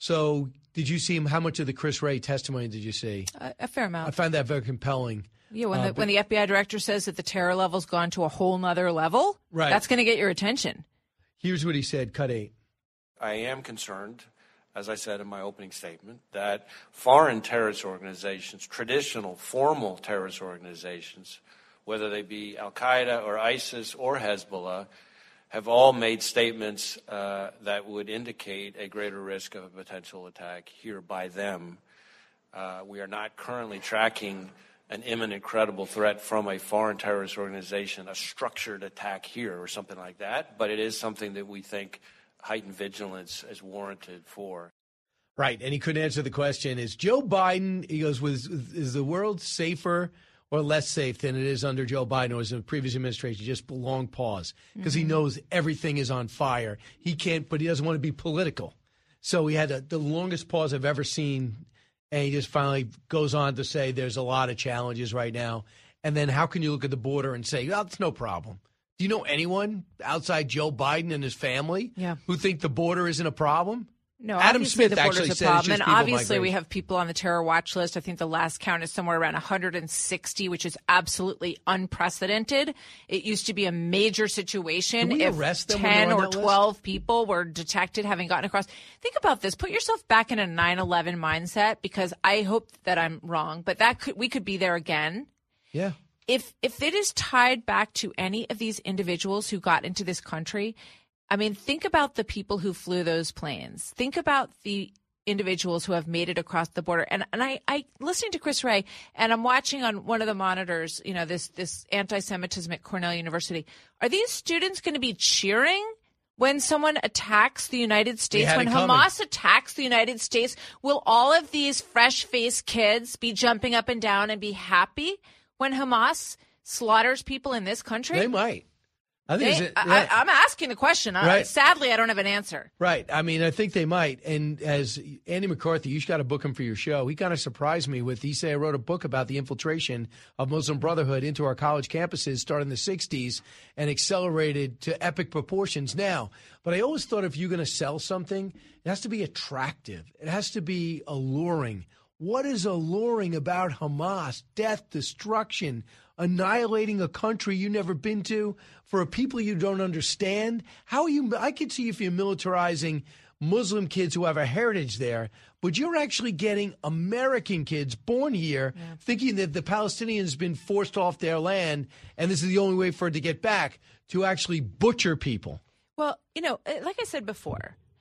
So did you see how much of the Chris Wray testimony did you see? A fair amount. I found that very compelling. Yeah, when the FBI director says that the terror level's gone to a whole nother level, right, that's going to get your attention. Here's what he said, cut 8. I am concerned, as I said in my opening statement, that foreign terrorist organizations, traditional, formal terrorist organizations, whether they be Al-Qaeda or ISIS or Hezbollah, have all made statements that would indicate a greater risk of a potential attack here by them. We are not currently tracking an imminent credible threat from a foreign terrorist organization, a structured attack here or something like that, but it is something that we think heightened vigilance is warranted for. Right, and he couldn't answer the question. Is Joe Biden, he goes, is the world safer or less safe than it is under Joe Biden or as in the previous administration? Just a long pause because he knows everything is on fire. He can't, but he doesn't want to be political. So he had the longest pause I've ever seen, and he just finally goes on to say there's a lot of challenges right now. And then how can you look at the border and say, oh, it's no problem? Do you know anyone outside Joe Biden and his family who think the border isn't a problem? No, Adam Smith the actually border's a said problem. it's just And people obviously migration. we have people on the terror watch list. I think the last count is somewhere around 160, which is absolutely unprecedented. It used to be a major situation Can we if arrest them when 10 they're on or that 12 people were detected having gotten across. Think about this. Put yourself back in a 9/11 mindset, because I hope that I'm wrong, but we could be there again. Yeah. If it is tied back to any of these individuals who got into this country, I mean, think about the people who flew those planes. Think about the individuals who have made it across the border. And I listening to Chris Wray, and I'm watching on one of the monitors, this anti-Semitism at Cornell University. Are these students going to be cheering when someone attacks the United States? When Hamas attacks the United States, will all of these fresh-faced kids be jumping up and down and be happy when Hamas slaughters people in this country? They might. I'm asking the question. Right. Sadly, I don't have an answer. Right. I mean, I think they might. And as Andy McCarthy, you got to book him for your show. He kind of surprised me with, he said, I wrote a book about the infiltration of Muslim Brotherhood into our college campuses starting in the 60s and accelerated to epic proportions now. But I always thought if you're going to sell something, it has to be attractive. It has to be alluring. What is alluring about Hamas? Death, destruction, annihilating a country you've never been to for a people you don't understand? How are you? I could see if you're militarizing Muslim kids who have a heritage there, but you're actually getting American kids born here thinking that the Palestinians have been forced off their land and this is the only way for it to get back, to actually butcher people. Well, like I said before,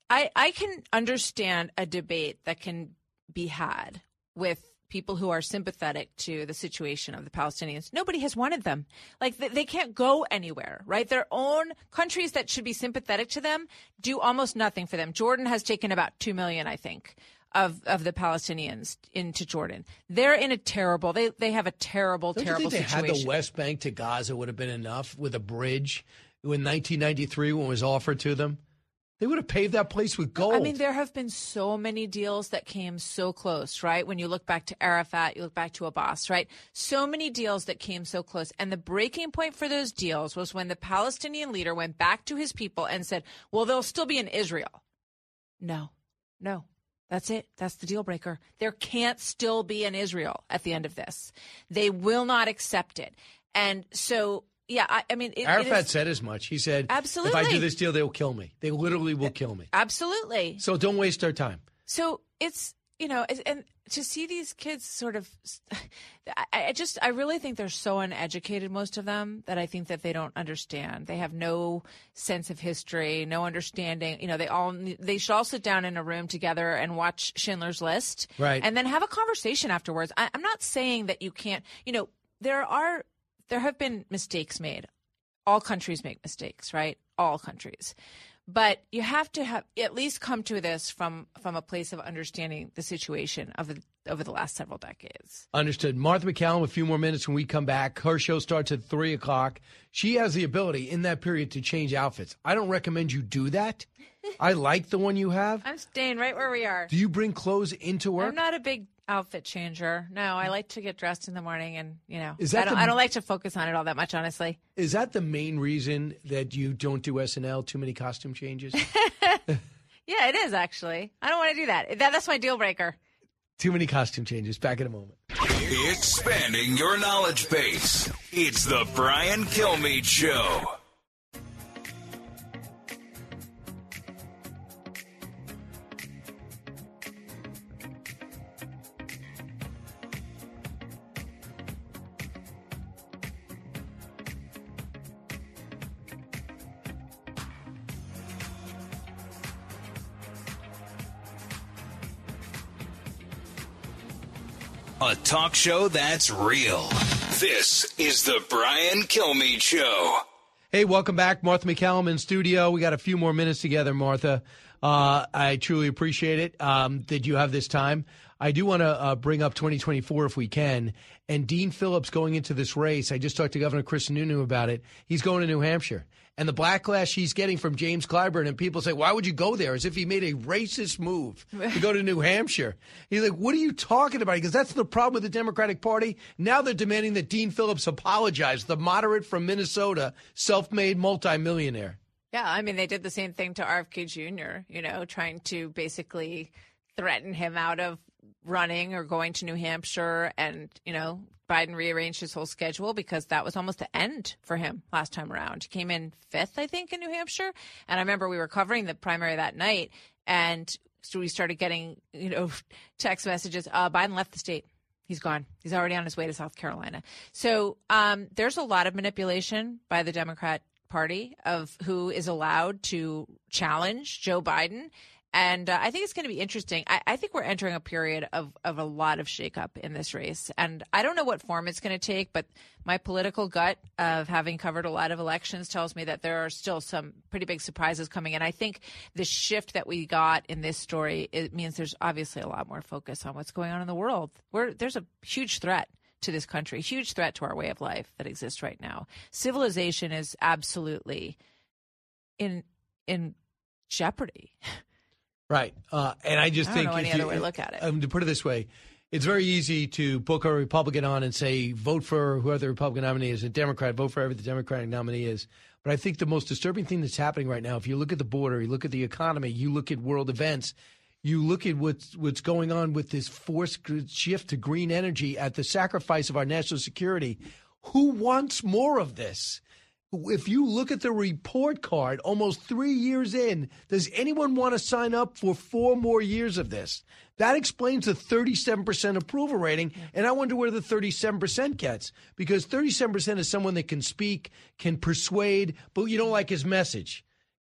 I can understand a debate that can be had with people who are sympathetic to the situation of the Palestinians. Nobody has wanted them. Like, they can't go anywhere, right? Their own countries that should be sympathetic to them do almost nothing for them. Jordan has taken about 2 million, I think, of the Palestinians into Jordan. They're in a terrible, they have a terrible, Don't terrible you think situation. They had the West Bank to Gaza would have been enough with a bridge in 1993 when it was offered to them. They would have paved that place with gold. I mean, there have been so many deals that came so close, right? When you look back to Arafat, you look back to Abbas, right? So many deals that came so close. And the breaking point for those deals was when the Palestinian leader went back to his people and said, well, they'll still be in Israel. No. That's it. That's the deal breaker. There can't still be an Israel at the end of this. They will not accept it. And so, yeah, I mean, Arafat said as much. He said, absolutely, if I do this deal, they'll kill me. They literally will kill me. Absolutely. So don't waste our time. So it's, and to see these kids sort of, I really think they're so uneducated, most of them, that I think that they don't understand. They have no sense of history, no understanding. They should all sit down in a room together and watch Schindler's List. Right. And then have a conversation afterwards. I'm not saying that you can't, there have been mistakes made. All countries make mistakes, right? All countries. But you have to have at least come to this from a place of understanding the situation over the last several decades. Understood. Martha MacCallum, a few more minutes when we come back. Her show starts at 3 o'clock. She has the ability in that period to change outfits. I don't recommend you do that. I like the one you have. I'm staying right where we are. Do you bring clothes into work? I'm not a big outfit changer. No, I like to get dressed in the morning, and I don't like to focus on it all that much, honestly. Is that the main reason that you don't do SNL? Too many costume changes? Yeah, it is actually. I don't want to do that. That's my deal breaker. Too many costume changes. Back in a moment. Expanding your knowledge base. It's the Brian Kilmeade Show. A talk show that's real. This is the Brian Kilmeade Show. Hey, welcome back. Martha MacCallum in studio. We got a few more minutes together, Martha. I truly appreciate it that you have this time. I do want to bring up 2024 if we can. And Dean Phillips going into this race, I just talked to Governor Chris Sununu about it. He's going to New Hampshire. And the backlash he's getting from James Clyburn, and people say, why would you go there? As if he made a racist move to go to New Hampshire. He's like, what are you talking about? Because that's the problem with the Democratic Party. Now they're demanding that Dean Phillips apologize, the moderate from Minnesota, self-made multimillionaire. Yeah, I mean, they did the same thing to RFK Jr., trying to basically threaten him out of running or going to New Hampshire. And, Biden rearranged his whole schedule because that was almost the end for him last time around. He came in 5th, I think, in New Hampshire. And I remember we were covering the primary that night, and so we started getting, text messages. Biden left the state. He's gone. He's already on his way to South Carolina. So there's a lot of manipulation by the Democrat Party of who is allowed to challenge Joe Biden. And I think it's going to be interesting. I think we're entering a period of a lot of shakeup in this race. And I don't know what form it's going to take, but my political gut of having covered a lot of elections tells me that there are still some pretty big surprises coming. And I think the shift that we got in this story, it means there's obviously a lot more focus on what's going on in the world. There's a huge threat to this country, huge threat to our way of life that exists right now. Civilization is absolutely in jeopardy. Right. And I just think I don't know any other way to look at it. To put it this way, it's very easy to book a Republican on and say, vote for whoever the Republican nominee is, a Democrat, vote for whoever the Democratic nominee is. But I think the most disturbing thing that's happening right now, if you look at the border, you look at the economy, you look at world events, you look at what's going on with this forced shift to green energy at the sacrifice of our national security. Who wants more of this? If you look at the report card, almost 3 years in, does anyone want to sign up for 4 more years of this? That explains the 37% approval rating, and I wonder where the 37% gets, because 37% is someone that can speak, can persuade, but you don't like his message.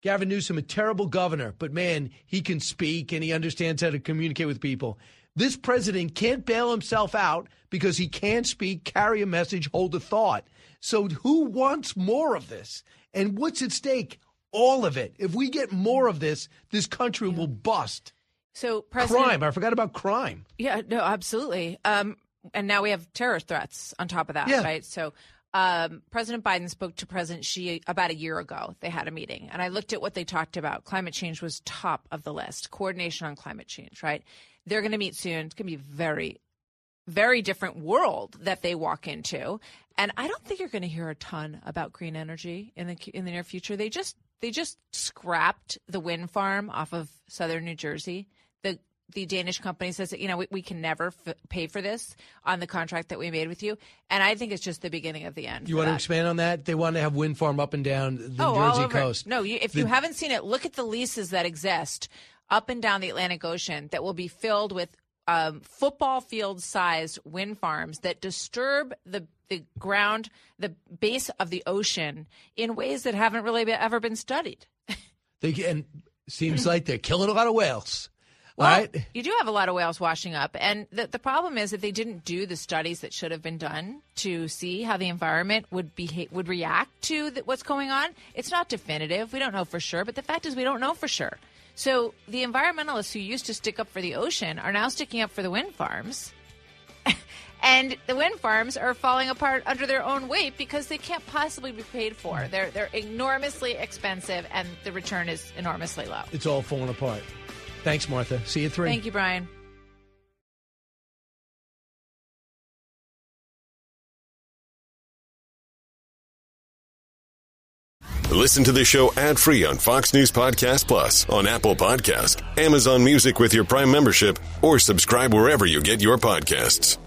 Gavin Newsom, a terrible governor, but man, he can speak and he understands how to communicate with people. This president can't bail himself out because he can't speak, carry a message, hold a thought. So who wants more of this? And what's at stake? All of it. If we get more of this, this country will bust. So crime. I forgot about crime. Yeah, no, absolutely. And now we have terrorist threats on top of that, right? So President Biden spoke to President Xi about a year ago. They had a meeting, and I looked at what they talked about. Climate change was top of the list. Coordination on climate change, right? They're going to meet soon. It's going to be a very, very different world that they walk into. And I don't think you're going to hear a ton about green energy in the near future. They just scrapped the wind farm off of southern New Jersey. The Danish company says that, we can never pay for this on the contract that we made with you. And I think it's just the beginning of the end. You want to expand on that? They want to have wind farm up and down the Jersey coast. No, if you haven't seen it, look at the leases that exist up and down the Atlantic Ocean that will be filled with football field-sized wind farms that disturb the ground, the base of the ocean in ways that haven't really ever been studied. And seems like they're killing a lot of whales. Well, right? You do have a lot of whales washing up. And the problem is that they didn't do the studies that should have been done to see how the environment would react to what's going on. It's not definitive. We don't know for sure. But the fact is we don't know for sure. So the environmentalists who used to stick up for the ocean are now sticking up for the wind farms. And the wind farms are falling apart under their own weight because they can't possibly be paid for. They're enormously expensive, and the return is enormously low. It's all falling apart. Thanks, Martha. See you at 3. Thank you, Brian. Listen to the show ad-free on Fox News Podcast Plus, on Apple Podcast, Amazon Music with your Prime membership, or subscribe wherever you get your podcasts.